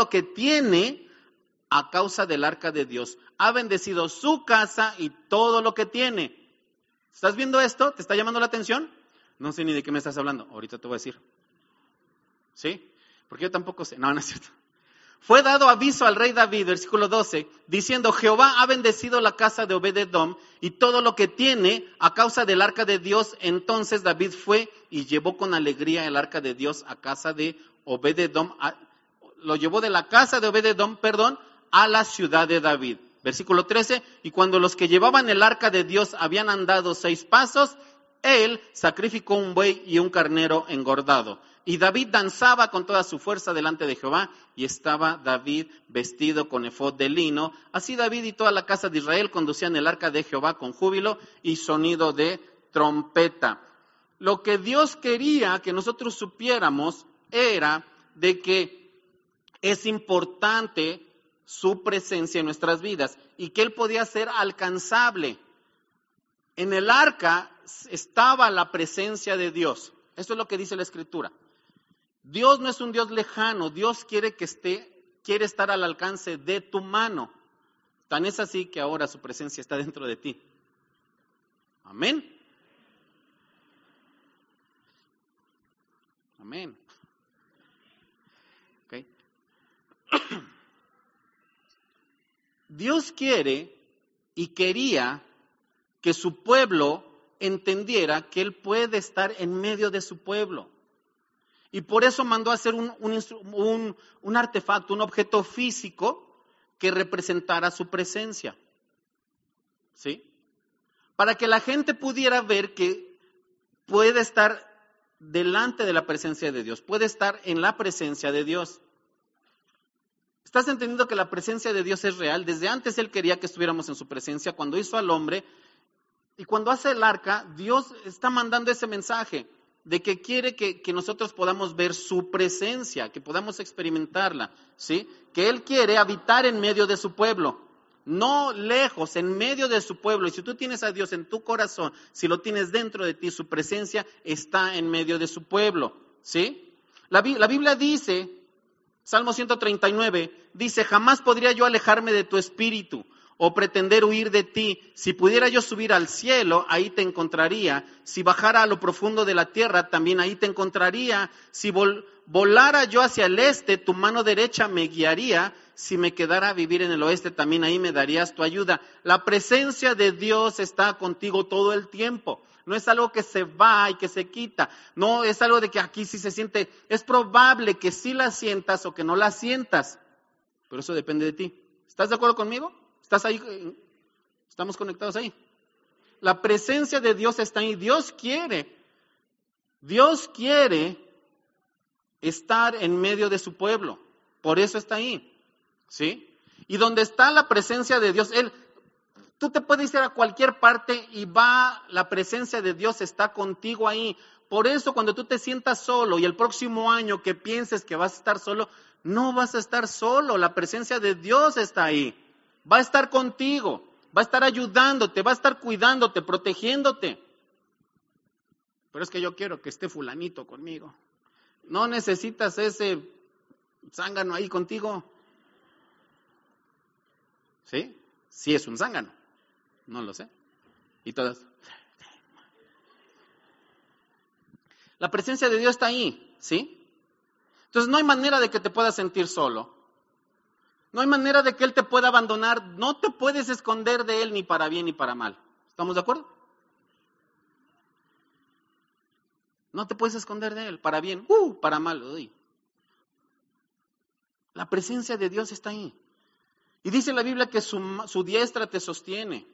a causa del arca de Dios. Ha bendecido su casa y todo lo que tiene. ¿Estás viendo esto? ¿Te está llamando la atención? No sé ni de qué me estás hablando. Ahorita te voy a decir. ¿Sí? Porque yo tampoco sé. No, no es cierto. Fue dado aviso al rey David, versículo 12, diciendo, Jehová ha bendecido la casa de Obed-Edom y todo lo que tiene a causa del arca de Dios. Entonces David fue y llevó con alegría el arca de Dios a casa de Obed-Edom, lo llevó de la casa de Obed-Edom, a la ciudad de David. Versículo 13, y cuando los que llevaban el arca de Dios habían andado 6 pasos, él sacrificó un buey y un carnero engordado. Y David danzaba con toda su fuerza delante de Jehová, y estaba David vestido con efod de lino. Así David y toda la casa de Israel conducían el arca de Jehová con júbilo y sonido de trompeta. Lo que Dios quería que nosotros supiéramos era de que es importante su presencia en nuestras vidas y que Él podía ser alcanzable. En el arca estaba la presencia de Dios. Esto es lo que dice la Escritura. Dios no es un Dios lejano, Dios quiere estar al alcance de tu mano. Tan es así que ahora su presencia está dentro de ti. Amén. Amén. Okay. Dios quiere y quería que su pueblo entendiera que Él puede estar en medio de su pueblo. Y por eso mandó a hacer un artefacto, un objeto físico que representara su presencia. ¿Sí? Para que la gente pudiera ver que puede estar delante de la presencia de Dios, puede estar en la presencia de Dios. ¿Estás entendiendo que la presencia de Dios es real? Desde antes Él quería que estuviéramos en su presencia. Cuando hizo al hombre y cuando hace el arca, Dios está mandando ese mensaje de que quiere que nosotros podamos ver su presencia, que podamos experimentarla, ¿sí? Que Él quiere habitar en medio de su pueblo, no lejos, en medio de su pueblo. Y si tú tienes a Dios en tu corazón, si lo tienes dentro de ti, su presencia está en medio de su pueblo, ¿sí? La Biblia dice, Salmo 139, dice, jamás podría yo alejarme de tu espíritu o pretender huir de ti. Si pudiera yo subir al cielo, ahí te encontraría. Si bajara a lo profundo de la tierra, también ahí te encontraría. Si volara yo hacia el este, tu mano derecha me guiaría. Si me quedara a vivir en el oeste, también ahí me darías tu ayuda. La presencia de Dios está contigo todo el tiempo. No es algo que se va y que se quita. No es algo de que aquí sí se siente. Es probable que sí la sientas o que no la sientas. Pero eso depende de ti. ¿Estás de acuerdo conmigo? ¿Estás ahí? ¿Estamos conectados ahí? La presencia de Dios está ahí. Dios quiere estar en medio de su pueblo. Por eso está ahí. ¿Sí? Y donde está la presencia de Dios, tú te puedes ir a cualquier parte y la presencia de Dios está contigo ahí. Por eso cuando tú te sientas solo y el próximo año que pienses que vas a estar solo, no vas a estar solo, la presencia de Dios está ahí. Va a estar contigo, va a estar ayudándote, va a estar cuidándote, protegiéndote. Pero es que yo quiero que esté fulanito conmigo. No necesitas ese zángano ahí contigo. ¿Sí? Sí es un zángano. No lo sé. Y todas. La presencia de Dios está ahí, ¿sí? Entonces no hay manera de que te puedas sentir solo. No hay manera de que Él te pueda abandonar. No te puedes esconder de Él ni para bien ni para mal. ¿Estamos de acuerdo? No te puedes esconder de Él, para bien, para mal. Uy. La presencia de Dios está ahí. Y dice la Biblia que su diestra te sostiene.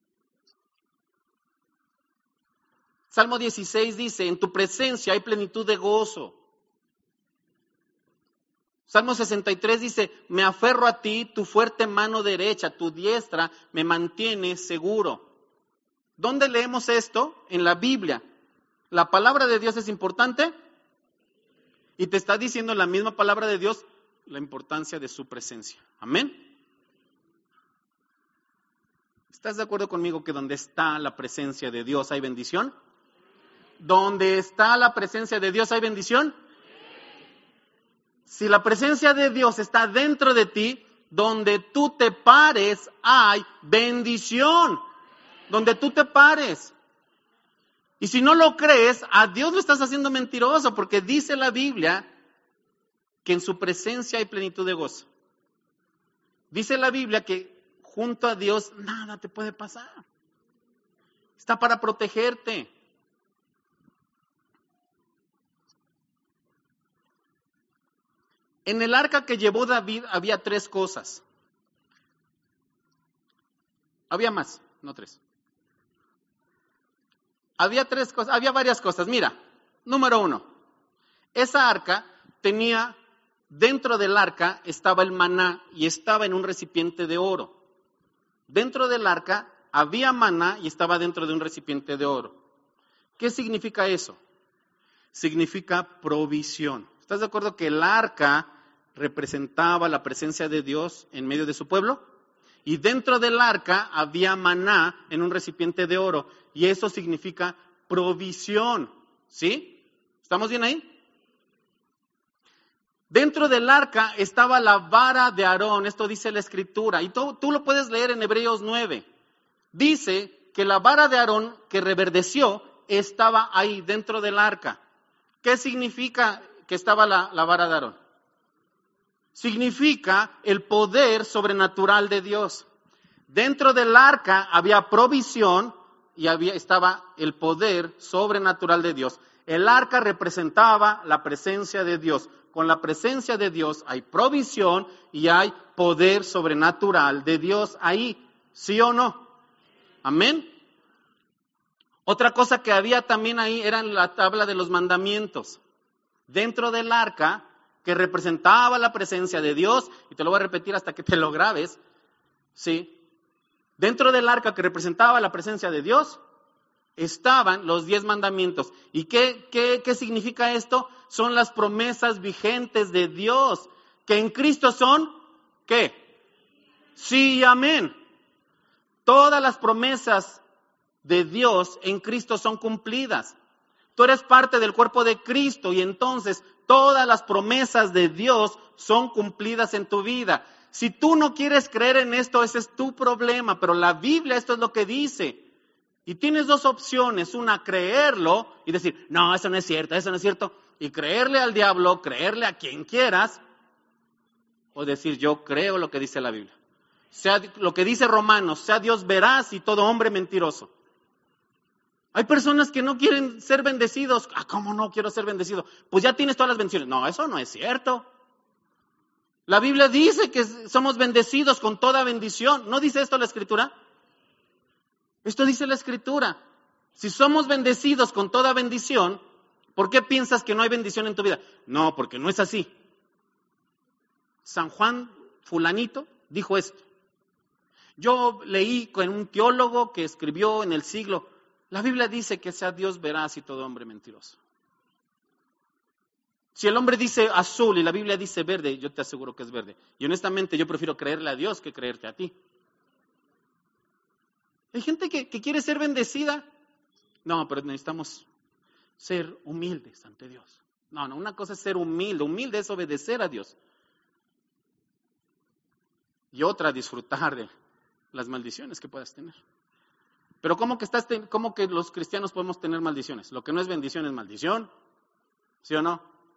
Salmo 16 dice, en tu presencia hay plenitud de gozo. Salmo 63 dice, me aferro a ti, tu fuerte mano derecha, tu diestra me mantiene seguro. ¿Dónde leemos esto? En la Biblia. ¿La palabra de Dios es importante? Y te está diciendo la misma palabra de Dios la importancia de su presencia. Amén. ¿Estás de acuerdo conmigo que donde está la presencia de Dios hay bendición? ¿Donde está la presencia de Dios hay bendición? Si la presencia de Dios está dentro de ti, donde tú te pares hay bendición. Donde tú te pares. Y si no lo crees, a Dios lo estás haciendo mentiroso, porque dice la Biblia que en su presencia hay plenitud de gozo. Dice la Biblia que junto a Dios nada te puede pasar. Está para protegerte. En el arca que llevó David había 3 cosas. Había más, no 3. Había 3 cosas, había varias cosas. Mira, número 1, esa arca tenía, dentro del arca estaba el maná y estaba en un recipiente de oro. Dentro del arca había maná y estaba dentro de un recipiente de oro. ¿Qué significa eso? Significa provisión. ¿Estás de acuerdo que el arca representaba la presencia de Dios en medio de su pueblo? Y dentro del arca había maná en un recipiente de oro. Y eso significa provisión. ¿Sí? ¿Estamos bien ahí? Dentro del arca estaba la vara de Aarón. Esto dice la Escritura. Y tú lo puedes leer en Hebreos 9. Dice que la vara de Aarón que reverdeció estaba ahí dentro del arca. ¿Qué significa que estaba la vara de Aarón? Significa el poder sobrenatural de Dios. Dentro del arca había provisión y estaba el poder sobrenatural de Dios. El arca representaba la presencia de Dios. Con la presencia de Dios hay provisión y hay poder sobrenatural de Dios ahí. ¿Sí o no? Amén. Otra cosa que había también ahí era la tabla de los mandamientos. Dentro del arca, que representaba la presencia de Dios, y te lo voy a repetir hasta que te lo grabes, ¿sí? Dentro del arca que representaba la presencia de Dios, estaban los 10 mandamientos. ¿Y qué significa esto? Son las promesas vigentes de Dios, que en Cristo son, ¿qué? Sí y amén. Todas las promesas de Dios en Cristo son cumplidas. Tú eres parte del cuerpo de Cristo y entonces todas las promesas de Dios son cumplidas en tu vida. Si tú no quieres creer en esto, ese es tu problema, pero la Biblia esto es lo que dice. Y tienes 2 opciones, una, creerlo y decir, no, eso no es cierto, y creerle al diablo, creerle a quien quieras, o decir, yo creo lo que dice la Biblia. Sea lo que dice Romanos, sea Dios veraz y todo hombre mentiroso. Hay personas que no quieren ser bendecidos. ¿Cómo no quiero ser bendecido? Pues ya tienes todas las bendiciones. No, eso no es cierto. La Biblia dice que somos bendecidos con toda bendición. ¿No dice esto la Escritura? Esto dice la Escritura. Si somos bendecidos con toda bendición, ¿por qué piensas que no hay bendición en tu vida? No, porque no es así. San Juan fulanito dijo esto. Yo leí con un teólogo que escribió en el siglo. La Biblia dice que sea Dios veraz y todo hombre mentiroso. Si el hombre dice azul y la Biblia dice verde, yo te aseguro que es verde. Y honestamente yo prefiero creerle a Dios que creerte a ti. Hay gente que quiere ser bendecida. No, pero necesitamos ser humildes ante Dios. No, una cosa es ser humilde. Humilde es obedecer a Dios. Y otra, disfrutar de las maldiciones que puedas tener. Pero ¿cómo que los cristianos podemos tener maldiciones? Lo que no es bendición es maldición. ¿Sí o no?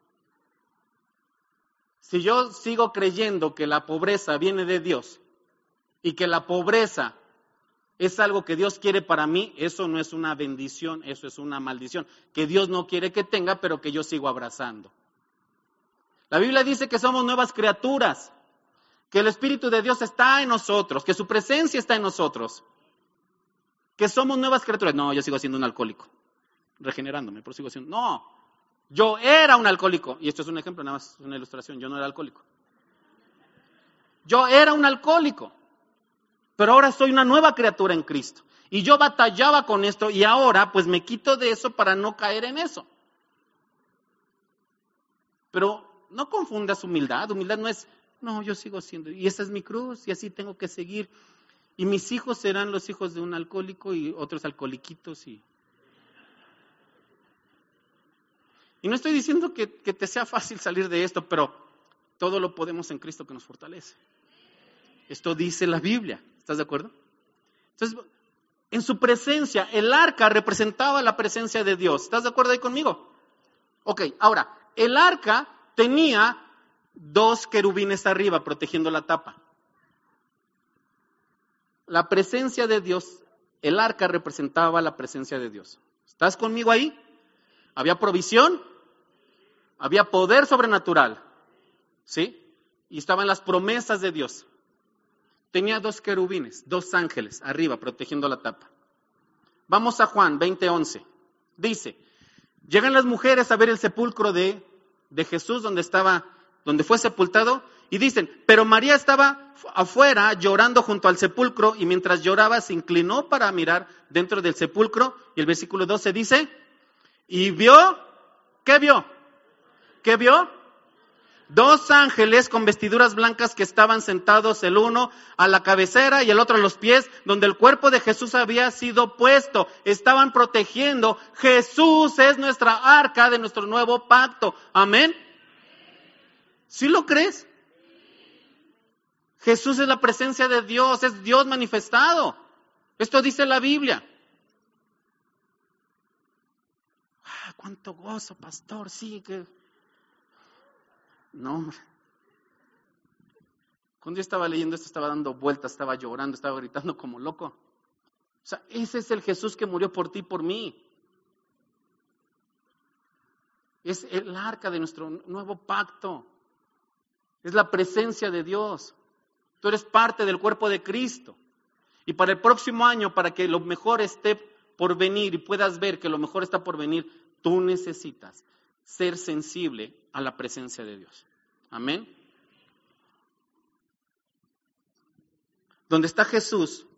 Si yo sigo creyendo que la pobreza viene de Dios y que la pobreza es algo que Dios quiere para mí, eso no es una bendición, eso es una maldición, que Dios no quiere que tenga, pero que yo sigo abrazando. La Biblia dice que somos nuevas criaturas, que el Espíritu de Dios está en nosotros, que su presencia está en nosotros, que somos nuevas criaturas. No, yo sigo siendo un alcohólico, regenerándome, pero sigo siendo... No, yo era un alcohólico, y esto es un ejemplo, nada más una ilustración, yo no era alcohólico. Yo era un alcohólico. Pero ahora soy una nueva criatura en Cristo. Y yo batallaba con esto y ahora pues me quito de eso para no caer en eso. Pero no confundas humildad. Humildad no es, no, yo sigo siendo, y esa es mi cruz y así tengo que seguir. Y mis hijos serán los hijos de un alcohólico y otros alcoholiquitos. Y no estoy diciendo que te sea fácil salir de esto, pero todo lo podemos en Cristo que nos fortalece. Esto dice la Biblia. ¿Estás de acuerdo? Entonces, en su presencia, el arca representaba la presencia de Dios. ¿Estás de acuerdo ahí conmigo? Ok, ahora, el arca tenía 2 querubines arriba protegiendo la tapa. La presencia de Dios, el arca representaba la presencia de Dios. ¿Estás conmigo ahí? Había provisión, había poder sobrenatural, ¿sí? Y estaban las promesas de Dios. Tenía 2 querubines, 2 ángeles arriba protegiendo la tapa. Vamos a Juan 20:11. Dice, llegan las mujeres a ver el sepulcro de Jesús donde fue sepultado y dicen, pero María estaba afuera llorando junto al sepulcro y mientras lloraba se inclinó para mirar dentro del sepulcro y el versículo 12 dice, y vio, ¿qué vio? ¿Qué vio? 2 ángeles con vestiduras blancas que estaban sentados, el uno a la cabecera y el otro a los pies, donde el cuerpo de Jesús había sido puesto. Estaban protegiendo. Jesús es nuestra arca de nuestro nuevo pacto. Amén. ¿Sí lo crees? Jesús es la presencia de Dios, es Dios manifestado. Esto dice la Biblia. ¡Cuánto gozo, pastor! Sí, que... No, hombre. Cuando yo estaba leyendo esto, estaba dando vueltas, estaba llorando, estaba gritando como loco. O sea, ese es el Jesús que murió por ti y por mí. Es el arca de nuestro nuevo pacto. Es la presencia de Dios. Tú eres parte del cuerpo de Cristo. Y para el próximo año, para que lo mejor esté por venir y puedas ver que lo mejor está por venir, tú necesitas ser sensible a la presencia de Dios. Amén. Donde está Jesús,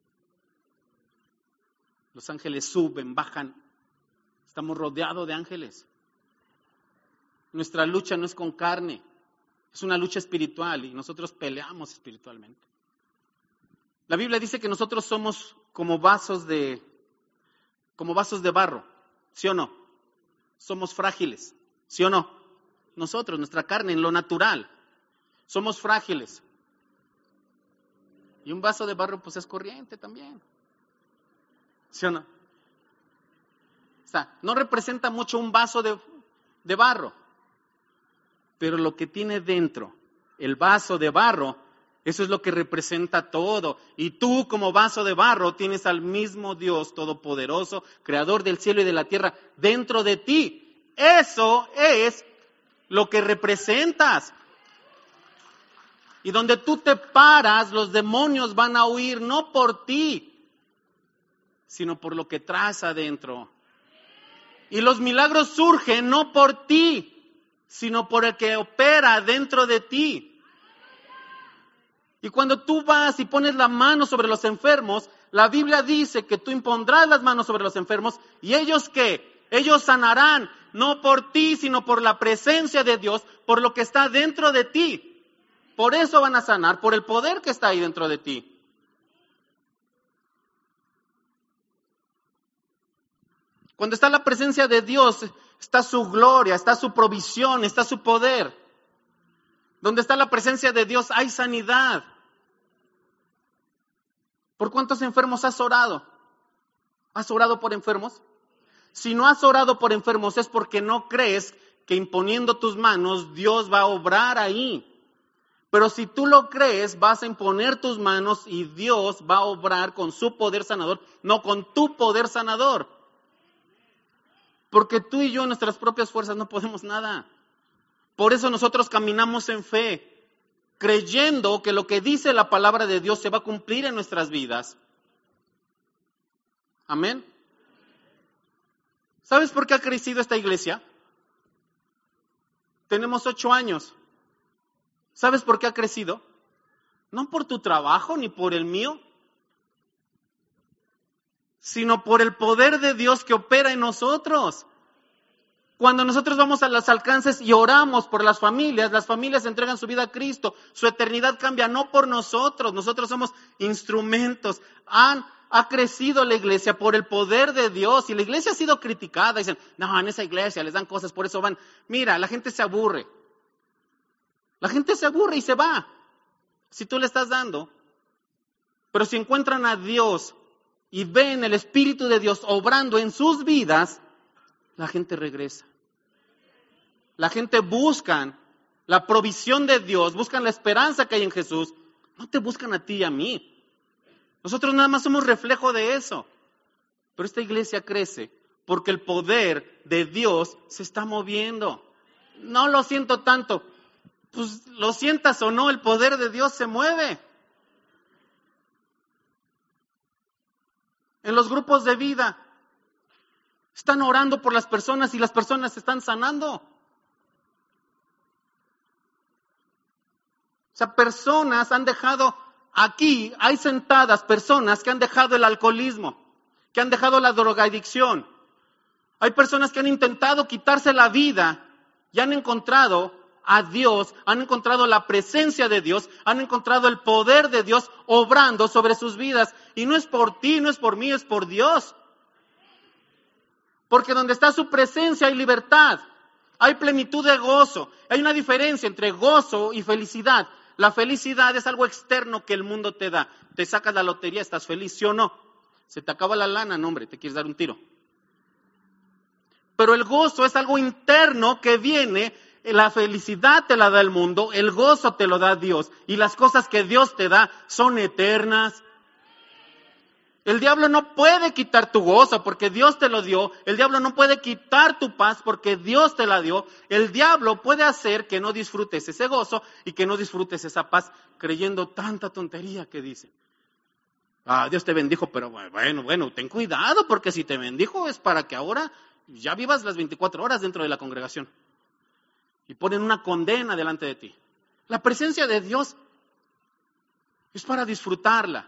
los ángeles suben, bajan. Estamos rodeados de ángeles. Nuestra lucha no es con carne, es una lucha espiritual y nosotros peleamos espiritualmente. La Biblia dice que nosotros somos como vasos de barro, ¿sí o no? Somos frágiles, ¿sí o no? Nosotros, nuestra carne, en lo natural, somos frágiles. Y un vaso de barro, pues es corriente también. ¿Sí o no? O sea, no representa mucho un vaso de barro. Pero lo que tiene dentro, el vaso de barro, eso es lo que representa todo. Y tú como vaso de barro tienes al mismo Dios todopoderoso, creador del cielo y de la tierra, dentro de ti. Eso es lo que representas. Y donde tú te paras, los demonios van a huir, no por ti, sino por lo que traes adentro. Y los milagros surgen no por ti, sino por el que opera dentro de ti. Y cuando tú vas y pones la mano sobre los enfermos, la Biblia dice que tú impondrás las manos sobre los enfermos y ellos ¿qué? Ellos sanarán. no por ti, sino por la presencia de Dios, por lo que está dentro de ti. Por eso van a sanar, por el poder que está ahí dentro de ti. Cuando está la presencia de Dios, está su gloria, está su provisión, está su poder. Donde está la presencia de Dios hay sanidad. ¿Por cuántos enfermos has orado? ¿Has orado por enfermos? Si no has orado por enfermos es porque no crees que imponiendo tus manos Dios va a obrar ahí. Pero si tú lo crees, vas a imponer tus manos y Dios va a obrar con su poder sanador, no con tu poder sanador. Porque tú y yo en nuestras propias fuerzas no podemos nada. Por eso nosotros caminamos en fe, creyendo que lo que dice la palabra de Dios se va a cumplir en nuestras vidas. Amén. ¿Sabes por qué ha crecido esta iglesia? Tenemos 8 años. ¿Sabes por qué ha crecido? No por tu trabajo ni por el mío, sino por el poder de Dios que opera en nosotros. Cuando nosotros vamos a los alcances y oramos por las familias entregan su vida a Cristo, su eternidad cambia, no por nosotros somos instrumentos. Ha crecido la iglesia por el poder de Dios y la iglesia ha sido criticada, dicen, no, en esa iglesia les dan cosas, por eso van. Mira, la gente se aburre. La gente se aburre y se va, si tú le estás dando. Pero si encuentran a Dios y ven el Espíritu de Dios obrando en sus vidas, la gente regresa. La gente busca la provisión de Dios, buscan la esperanza que hay en Jesús. No te buscan a ti y a mí. Nosotros nada más somos reflejo de eso. Pero esta iglesia crece porque el poder de Dios se está moviendo. No lo siento tanto. Pues lo sientas o no, el poder de Dios se mueve. En los grupos de vida están orando por las personas y las personas se están sanando. O sea, personas han dejado, aquí hay sentadas personas que han dejado el alcoholismo, que han dejado la drogadicción. Hay personas que han intentado quitarse la vida y han encontrado a Dios, han encontrado la presencia de Dios, han encontrado el poder de Dios obrando sobre sus vidas. Y no es por ti, no es por mí, es por Dios. Porque donde está su presencia hay libertad, hay plenitud de gozo. Hay una diferencia entre gozo y felicidad. La felicidad es algo externo que el mundo te da. Te sacas la lotería, estás feliz, ¿sí o no? Se te acaba la lana, no hombre, te quieres dar un tiro. Pero el gozo es algo interno que viene, la felicidad te la da el mundo, el gozo te lo da Dios. Y las cosas que Dios te da son eternas. El diablo no puede quitar tu gozo porque Dios te lo dio. El diablo no puede quitar tu paz porque Dios te la dio. El diablo puede hacer que no disfrutes ese gozo y que no disfrutes esa paz creyendo tanta tontería que dicen. Dios te bendijo, pero bueno, ten cuidado porque si te bendijo es para que ahora ya vivas las 24 horas dentro de la congregación. Y ponen una condena delante de ti. La presencia de Dios es para disfrutarla.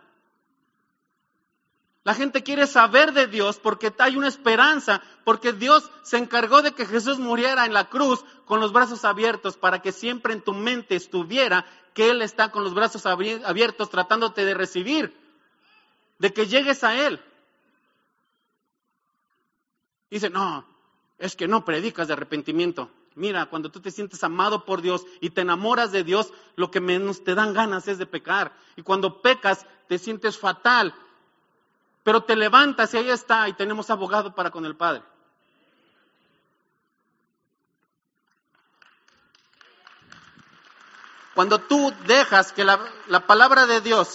La gente quiere saber de Dios porque hay una esperanza, porque Dios se encargó de que Jesús muriera en la cruz con los brazos abiertos para que siempre en tu mente estuviera que Él está con los brazos abiertos tratándote de recibir, de que llegues a Él. Dice, no, es que no predicas de arrepentimiento. Mira, cuando tú te sientes amado por Dios y te enamoras de Dios, lo que menos te dan ganas es de pecar. Y cuando pecas te sientes fatal. Pero te levantas y ahí está, y tenemos abogado para con el Padre. Cuando tú dejas que la palabra de Dios,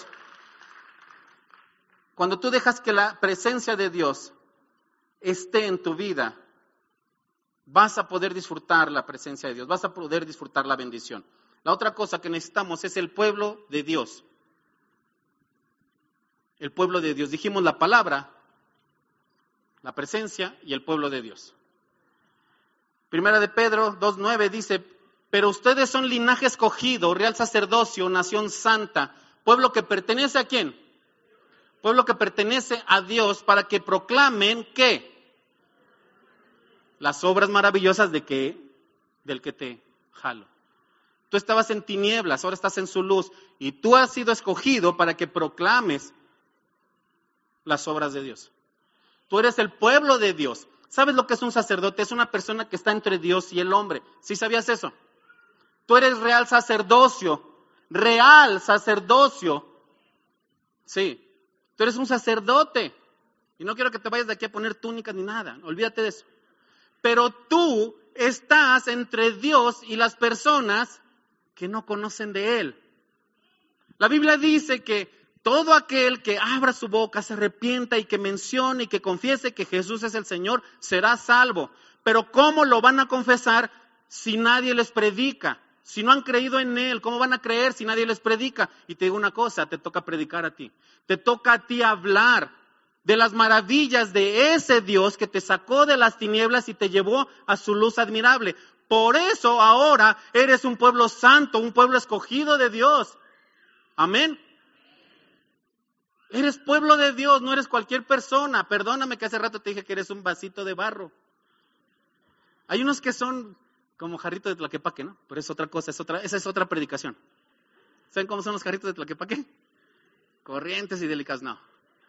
cuando tú dejas que la presencia de Dios esté en tu vida, vas a poder disfrutar la presencia de Dios, vas a poder disfrutar la bendición. La otra cosa que necesitamos es el pueblo de Dios. El pueblo de Dios. Dijimos la palabra, la presencia y el pueblo de Dios. Primera de Pedro 2:9 dice, pero ustedes son linaje escogido, real sacerdocio, nación santa, pueblo que pertenece ¿a quién? Pueblo que pertenece a Dios para que proclamen ¿qué? Las obras maravillosas del que te jalo. Tú estabas en tinieblas, ahora estás en su luz. Y tú has sido escogido para que proclames las obras de Dios. Tú eres el pueblo de Dios. ¿Sabes lo que es un sacerdote? Es una persona que está entre Dios y el hombre. ¿Sí sabías eso? Tú eres real sacerdocio. Real sacerdocio. Sí. Tú eres un sacerdote. Y no quiero que te vayas de aquí a poner túnicas ni nada. Olvídate de eso. Pero tú estás entre Dios y las personas que no conocen de Él. La Biblia dice que todo aquel que abra su boca, se arrepienta y que mencione y que confiese que Jesús es el Señor, será salvo. Pero ¿cómo lo van a confesar si nadie les predica? Si no han creído en Él, ¿cómo van a creer si nadie les predica? Y te digo una cosa, te toca predicar a ti. Te toca a ti hablar de las maravillas de ese Dios que te sacó de las tinieblas y te llevó a su luz admirable. Por eso ahora eres un pueblo santo, un pueblo escogido de Dios. Amén. Eres pueblo de Dios, no eres cualquier persona. Perdóname que hace rato te dije que eres un vasito de barro. Hay unos que son como jarrito de Tlaquepaque, ¿no? Pero es otra cosa, esa es otra predicación. ¿Saben cómo son los jarritos de Tlaquepaque? Corrientes y delicados, no.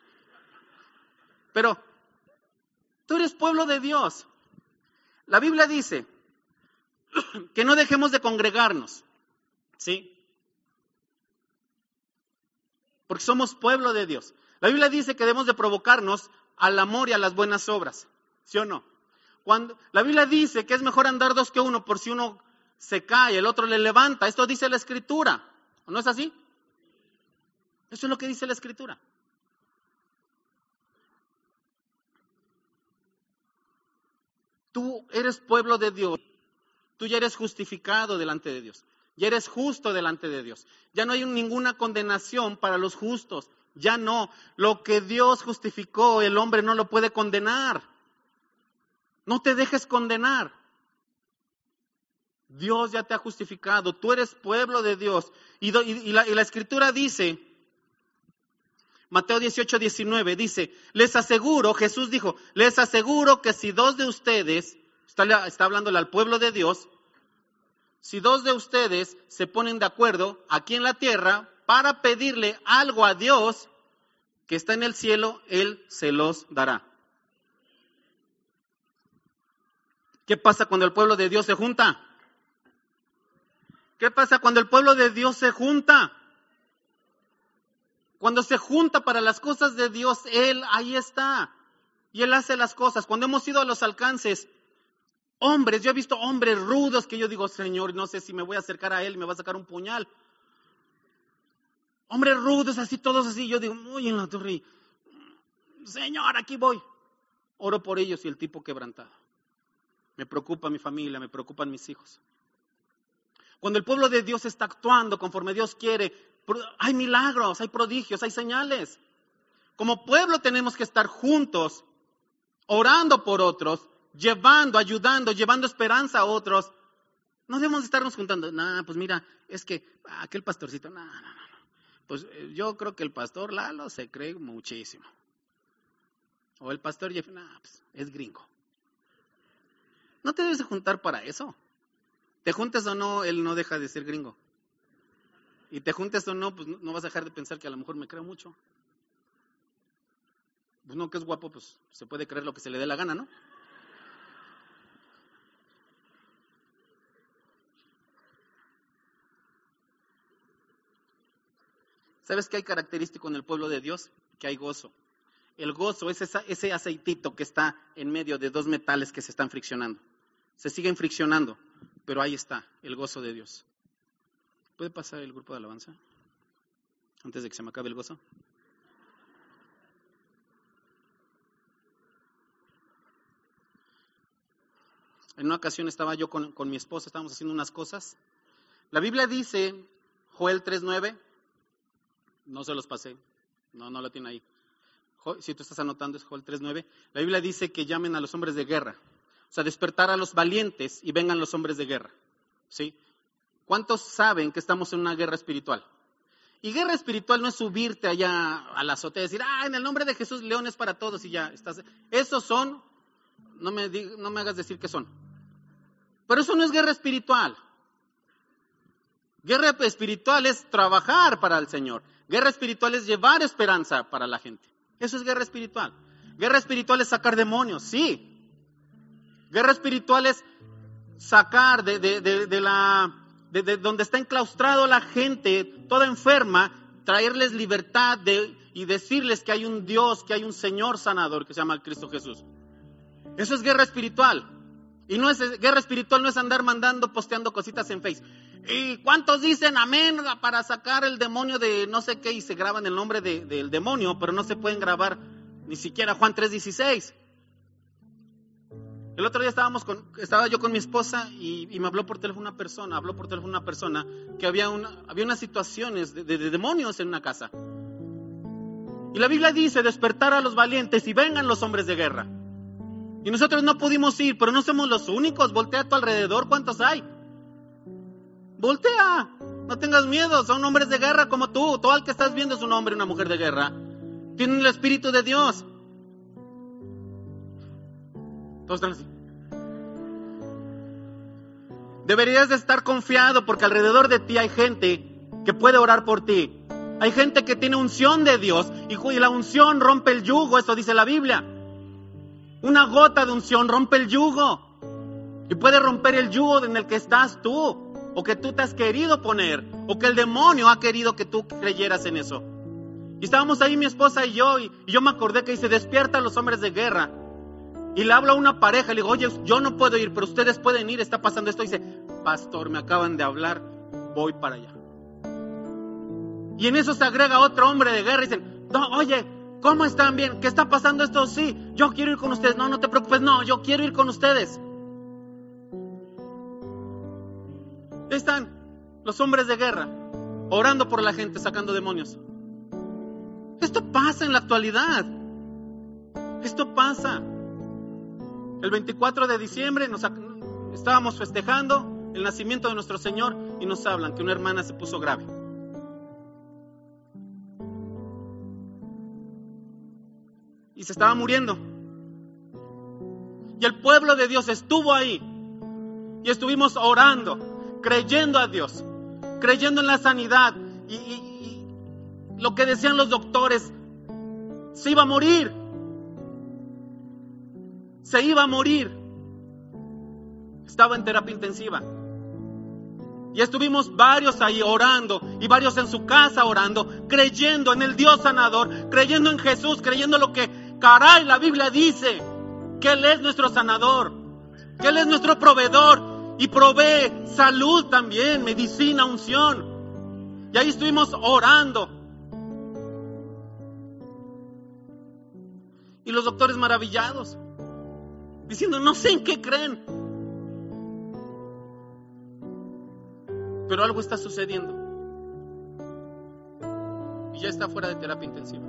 Pero tú eres pueblo de Dios. La Biblia dice que no dejemos de congregarnos, ¿sí? Porque somos pueblo de Dios. La Biblia dice que debemos de provocarnos al amor y a las buenas obras, ¿sí o no? La Biblia dice que es mejor andar dos que uno, por si uno se cae, el otro le levanta. Esto dice la Escritura, ¿no es así? Eso es lo que dice la Escritura. Tú eres pueblo de Dios, tú ya eres justificado delante de Dios, ya eres justo delante de Dios. Ya no hay ninguna condenación para los justos, ya no. Lo que Dios justificó, el hombre no lo puede condenar. No te dejes condenar. Dios ya te ha justificado, tú eres pueblo de Dios. Y la Escritura dice, Mateo 18:19, dice, les aseguro, Jesús dijo, les aseguro que si dos de ustedes, está hablándole al pueblo de Dios, si dos de ustedes se ponen de acuerdo aquí en la tierra para pedirle algo a Dios que está en el cielo, Él se los dará. ¿Qué pasa cuando el pueblo de Dios se junta? ¿Qué pasa cuando el pueblo de Dios se junta? Cuando se junta para las cosas de Dios, Él ahí está. Y Él hace las cosas. Cuando hemos ido a los alcances, hombres, yo he visto hombres rudos que yo digo, Señor, no sé si me voy a acercar a Él y me va a sacar un puñal. Hombres rudos, así, todos así. Yo digo, muy en la torre, Señor, aquí voy. Oro por ellos y el tipo quebrantado. Me preocupa mi familia, me preocupan mis hijos. Cuando el pueblo de Dios está actuando conforme Dios quiere, hay milagros, hay prodigios, hay señales. Como pueblo tenemos que estar juntos, orando por otros, ayudando, llevando esperanza a otros. No debemos estarnos juntando. Pues mira, es que aquel pastorcito, no. Pues yo creo que el pastor Lalo se cree muchísimo. O el pastor Jeff, pues es gringo. No te debes de juntar para eso. Te juntes o no, él no deja de ser gringo. Y te juntes o no, pues no vas a dejar de pensar que a lo mejor me creo mucho. Pues no, que es guapo, pues se puede creer lo que se le dé la gana, ¿no? ¿Sabes qué hay característico en el pueblo de Dios? Que hay gozo. El gozo es ese aceitito que está en medio de dos metales que se están friccionando. Se siguen friccionando, pero ahí está, el gozo de Dios. ¿Puede pasar el grupo de alabanza? Antes de que se me acabe el gozo. En una ocasión estaba yo con mi esposa, estábamos haciendo unas cosas. La Biblia dice, Joel 3:9, no se los pasé, no lo tiene ahí. Si tú estás anotando, es Joel 3:9. La Biblia dice que llamen a los hombres de guerra. O sea, despertar a los valientes y vengan los hombres de guerra. ¿Sí? ¿Cuántos saben que estamos en una guerra espiritual? Y guerra espiritual no es subirte allá a la azotea y decir, en el nombre de Jesús, leones para todos y ya estás. Esos son no me hagas decir qué son. Pero eso no es guerra espiritual. Guerra espiritual es trabajar para el Señor. Guerra espiritual es llevar esperanza para la gente. Eso es guerra espiritual. Guerra espiritual es sacar demonios, sí. Guerra espiritual es sacar de donde está enclaustrado la gente, toda enferma, traerles libertad y decirles que hay un Dios, que hay un Señor sanador que se llama Cristo Jesús. Eso es guerra espiritual. Y guerra espiritual no es andar posteando cositas en Facebook. ¿Y cuántos dicen amén para sacar el demonio de no sé qué? Y se graban el nombre del demonio, pero no se pueden grabar ni siquiera Juan 3:16. El otro día estaba yo con mi esposa y me habló por teléfono una persona que había unas situaciones de demonios en una casa. Y la Biblia dice, despertar a los valientes y vengan los hombres de guerra. Y nosotros no pudimos ir, pero no somos los únicos. Voltea a tu alrededor, ¿cuántos hay? Voltea, no tengas miedo, son hombres de guerra como tú. Todo el que estás viendo es un hombre y una mujer de guerra. Tienen el Espíritu de Dios. Todos están así. Deberías de estar confiado porque alrededor de ti hay gente que puede orar por ti. Hay gente que tiene unción de Dios y la unción rompe el yugo, eso dice la Biblia. Una gota de unción rompe el yugo y puede romper el yugo en el que estás tú o que tú te has querido poner o que el demonio ha querido que tú creyeras en eso. Y estábamos ahí mi esposa y yo me acordé que dice, despierta a los hombres de guerra. Y le hablo a una pareja, le digo, oye, yo no puedo ir, pero ustedes pueden ir, está pasando esto. Y dice, pastor, me acaban de hablar, voy para allá. Y en eso se agrega otro hombre de guerra y dicen, no, oye, ¿cómo están bien? ¿Qué está pasando esto? Sí, yo quiero ir con ustedes. No, no te preocupes, no, yo quiero ir con ustedes. Ahí están los hombres de guerra, orando por la gente, sacando demonios. Esto pasa en la actualidad. Esto pasa. El 24 de diciembre estábamos festejando el nacimiento de nuestro Señor y nos hablan que una hermana se puso grave. Y se estaba muriendo. Y el pueblo de Dios estuvo ahí. Y estuvimos orando, creyendo a Dios, creyendo en la sanidad. Y lo que decían los doctores, se iba a morir. Se iba a morir. Estaba en terapia intensiva. Y estuvimos varios ahí orando, y varios en su casa orando, creyendo en el Dios sanador, creyendo en Jesús, creyendo lo que, caray, la Biblia dice, que Él es nuestro sanador, que Él es nuestro proveedor, y provee salud también, medicina, unción. Y ahí estuvimos orando. Y los doctores maravillados, diciendo, no sé en qué creen, pero algo está sucediendo y ya está fuera de terapia intensiva.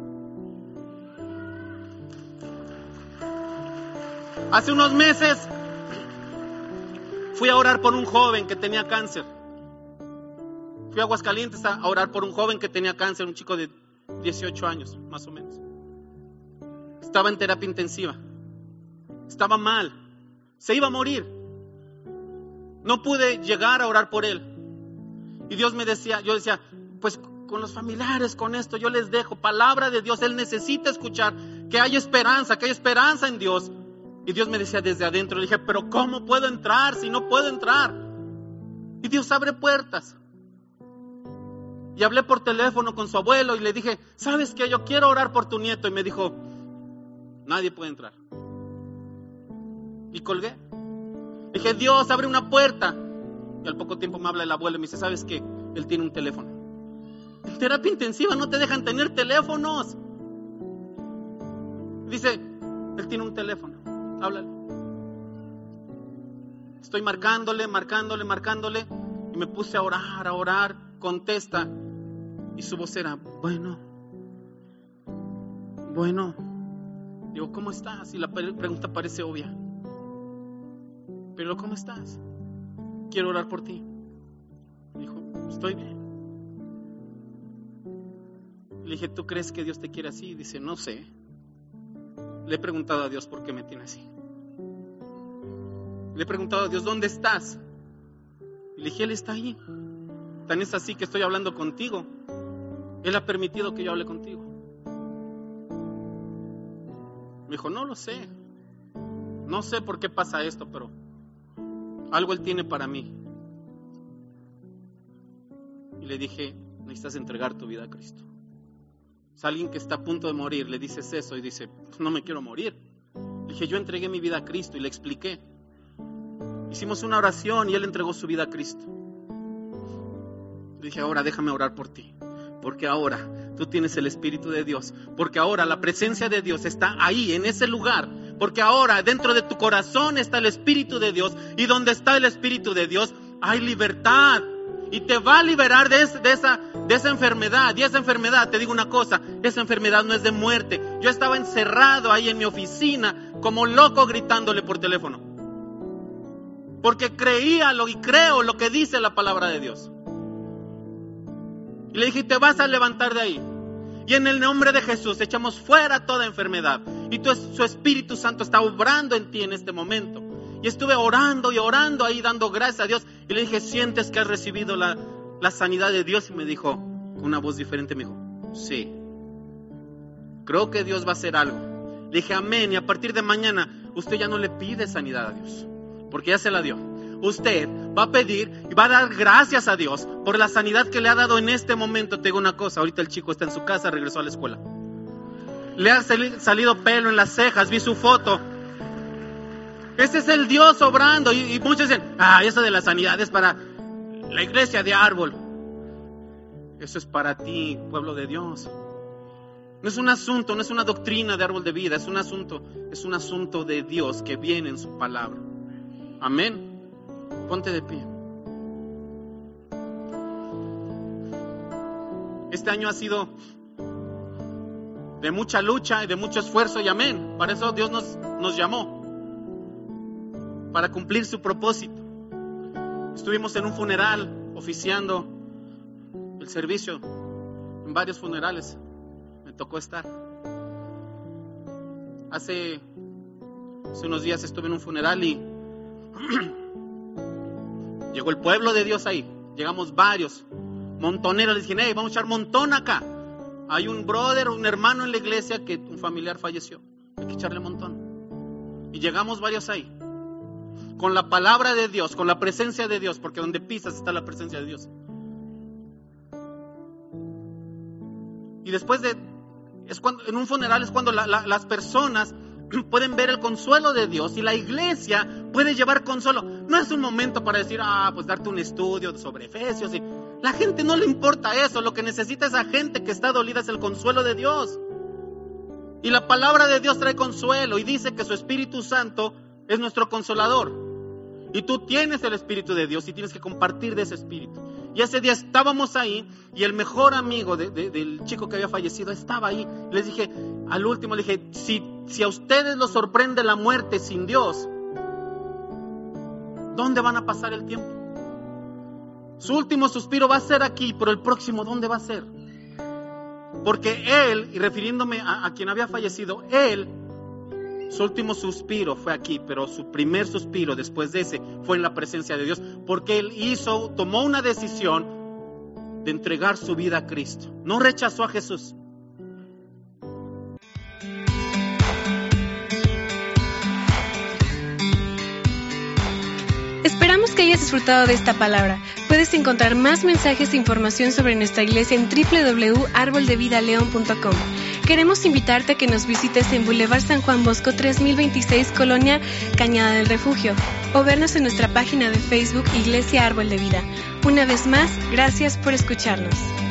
Hace unos meses fui a orar por un joven que tenía cáncer. Fui a Aguascalientes a orar por un joven que tenía cáncer, un chico de 18 años, más o menos. Estaba en terapia intensiva. Estaba mal, se iba a morir. No pude llegar a orar por él. Y Dios me decía, yo decía, pues con los familiares, con esto, yo les dejo palabra de Dios. Él necesita escuchar que hay esperanza en Dios. Y Dios me decía desde adentro, le dije, pero ¿cómo puedo entrar si no puedo entrar? Y Dios abre puertas. Y hablé por teléfono con su abuelo y le dije, ¿sabes qué? Yo quiero orar por tu nieto. Y me dijo, nadie puede entrar. Y colgué. Dije, Dios, abre una puerta. Y al poco tiempo me habla el abuelo y me dice, ¿sabes qué? Él tiene un teléfono. En terapia intensiva no te dejan tener teléfonos. Dice, él tiene un teléfono. Háblale. Estoy marcándole. Y me puse a orar. Contesta. Y su voz era, bueno. Digo, ¿cómo estás? Y la pregunta parece obvia. Pero ¿cómo estás? Quiero orar por ti. Dijo, estoy bien. Le dije, ¿tú crees que Dios te quiere así? Dice, no sé. Le he preguntado a Dios por qué me tiene así. Le he preguntado a Dios, ¿dónde estás? Y le dije, Él está ahí. Tan es así que estoy hablando contigo. Él ha permitido que yo hable contigo. Me dijo, no lo sé. No sé por qué pasa esto, pero algo Él tiene para mí. Y le dije, necesitas entregar tu vida a Cristo. Es alguien que está a punto de morir, le dices eso y dice, no me quiero morir. Le dije, yo entregué mi vida a Cristo y le expliqué. Hicimos una oración y Él entregó su vida a Cristo. Le dije, ahora déjame orar por ti, porque ahora tú tienes el Espíritu de Dios, porque ahora la presencia de Dios está ahí, en ese lugar, porque ahora dentro de tu corazón está el Espíritu de Dios, y donde está el Espíritu de Dios hay libertad, y te va a liberar de esa enfermedad. Y esa enfermedad, te digo una cosa, esa enfermedad no es de muerte. Yo estaba encerrado ahí en mi oficina como loco gritándole por teléfono, porque creía y creo lo que dice la palabra de Dios. Y le dije, te vas a levantar de ahí. Y en el nombre de Jesús echamos fuera toda enfermedad. Y su Espíritu Santo está obrando en ti en este momento. Y estuve orando y orando ahí, dando gracias a Dios. Y le dije, ¿sientes que has recibido la sanidad de Dios? Y me dijo, con una voz diferente, me dijo, sí. Creo que Dios va a hacer algo. Le dije, amén. Y a partir de mañana, usted ya no le pide sanidad a Dios, porque ya se la dio. Usted va a pedir y va a dar gracias a Dios por la sanidad que le ha dado en este momento. Te digo una cosa, ahorita el chico está en su casa, regresó a la escuela. Le ha salido pelo en las cejas, vi su foto. Ese es el Dios obrando. Y muchos dicen, eso de la sanidad es para la iglesia de Árbol. Eso es para ti, pueblo de Dios. No es un asunto, no es una doctrina de Árbol de Vida, es un asunto de Dios que viene en su palabra. Amén. Ponte de pie. Este año ha sido de mucha lucha y de mucho esfuerzo, y amén. Para eso Dios nos llamó, para cumplir su propósito. Estuvimos en un funeral oficiando el servicio, en varios funerales me tocó estar. Hace unos días estuve en un funeral y llegó el pueblo de Dios ahí. Llegamos varios montoneros. Les dije, vamos a echar montón acá. Hay un brother, un hermano en la iglesia que un familiar falleció. Hay que echarle montón. Y llegamos varios ahí, con la palabra de Dios, con la presencia de Dios, porque donde pisas está la presencia de Dios. Y después en un funeral es cuando las personas pueden ver el consuelo de Dios, y la iglesia puede llevar consuelo. No es un momento para decir, pues darte un estudio sobre Efesios. Y la gente no le importa eso. Lo que necesita esa gente que está dolida es el consuelo de Dios. Y la palabra de Dios trae consuelo, y dice que su Espíritu Santo es nuestro consolador. Y tú tienes el Espíritu de Dios y tienes que compartir de ese Espíritu. Y ese día estábamos ahí, y el mejor amigo del chico que había fallecido estaba ahí. Les dije, al último le dije, si a ustedes los sorprende la muerte sin Dios, ¿dónde van a pasar el tiempo? Su último suspiro va a ser aquí, pero el próximo, ¿dónde va a ser? Porque él, y refiriéndome a quien había fallecido, su último suspiro fue aquí, pero su primer suspiro después de ese fue en la presencia de Dios, porque él tomó una decisión de entregar su vida a Cristo. No rechazó a Jesús. Esperamos que hayas disfrutado de esta palabra. Puedes encontrar más mensajes e información sobre nuestra iglesia en www.arboldevidaleon.com. Queremos invitarte a que nos visites en Boulevard San Juan Bosco 3026, Colonia Cañada del Refugio, o vernos en nuestra página de Facebook Iglesia Árbol de Vida. Una vez más, gracias por escucharnos.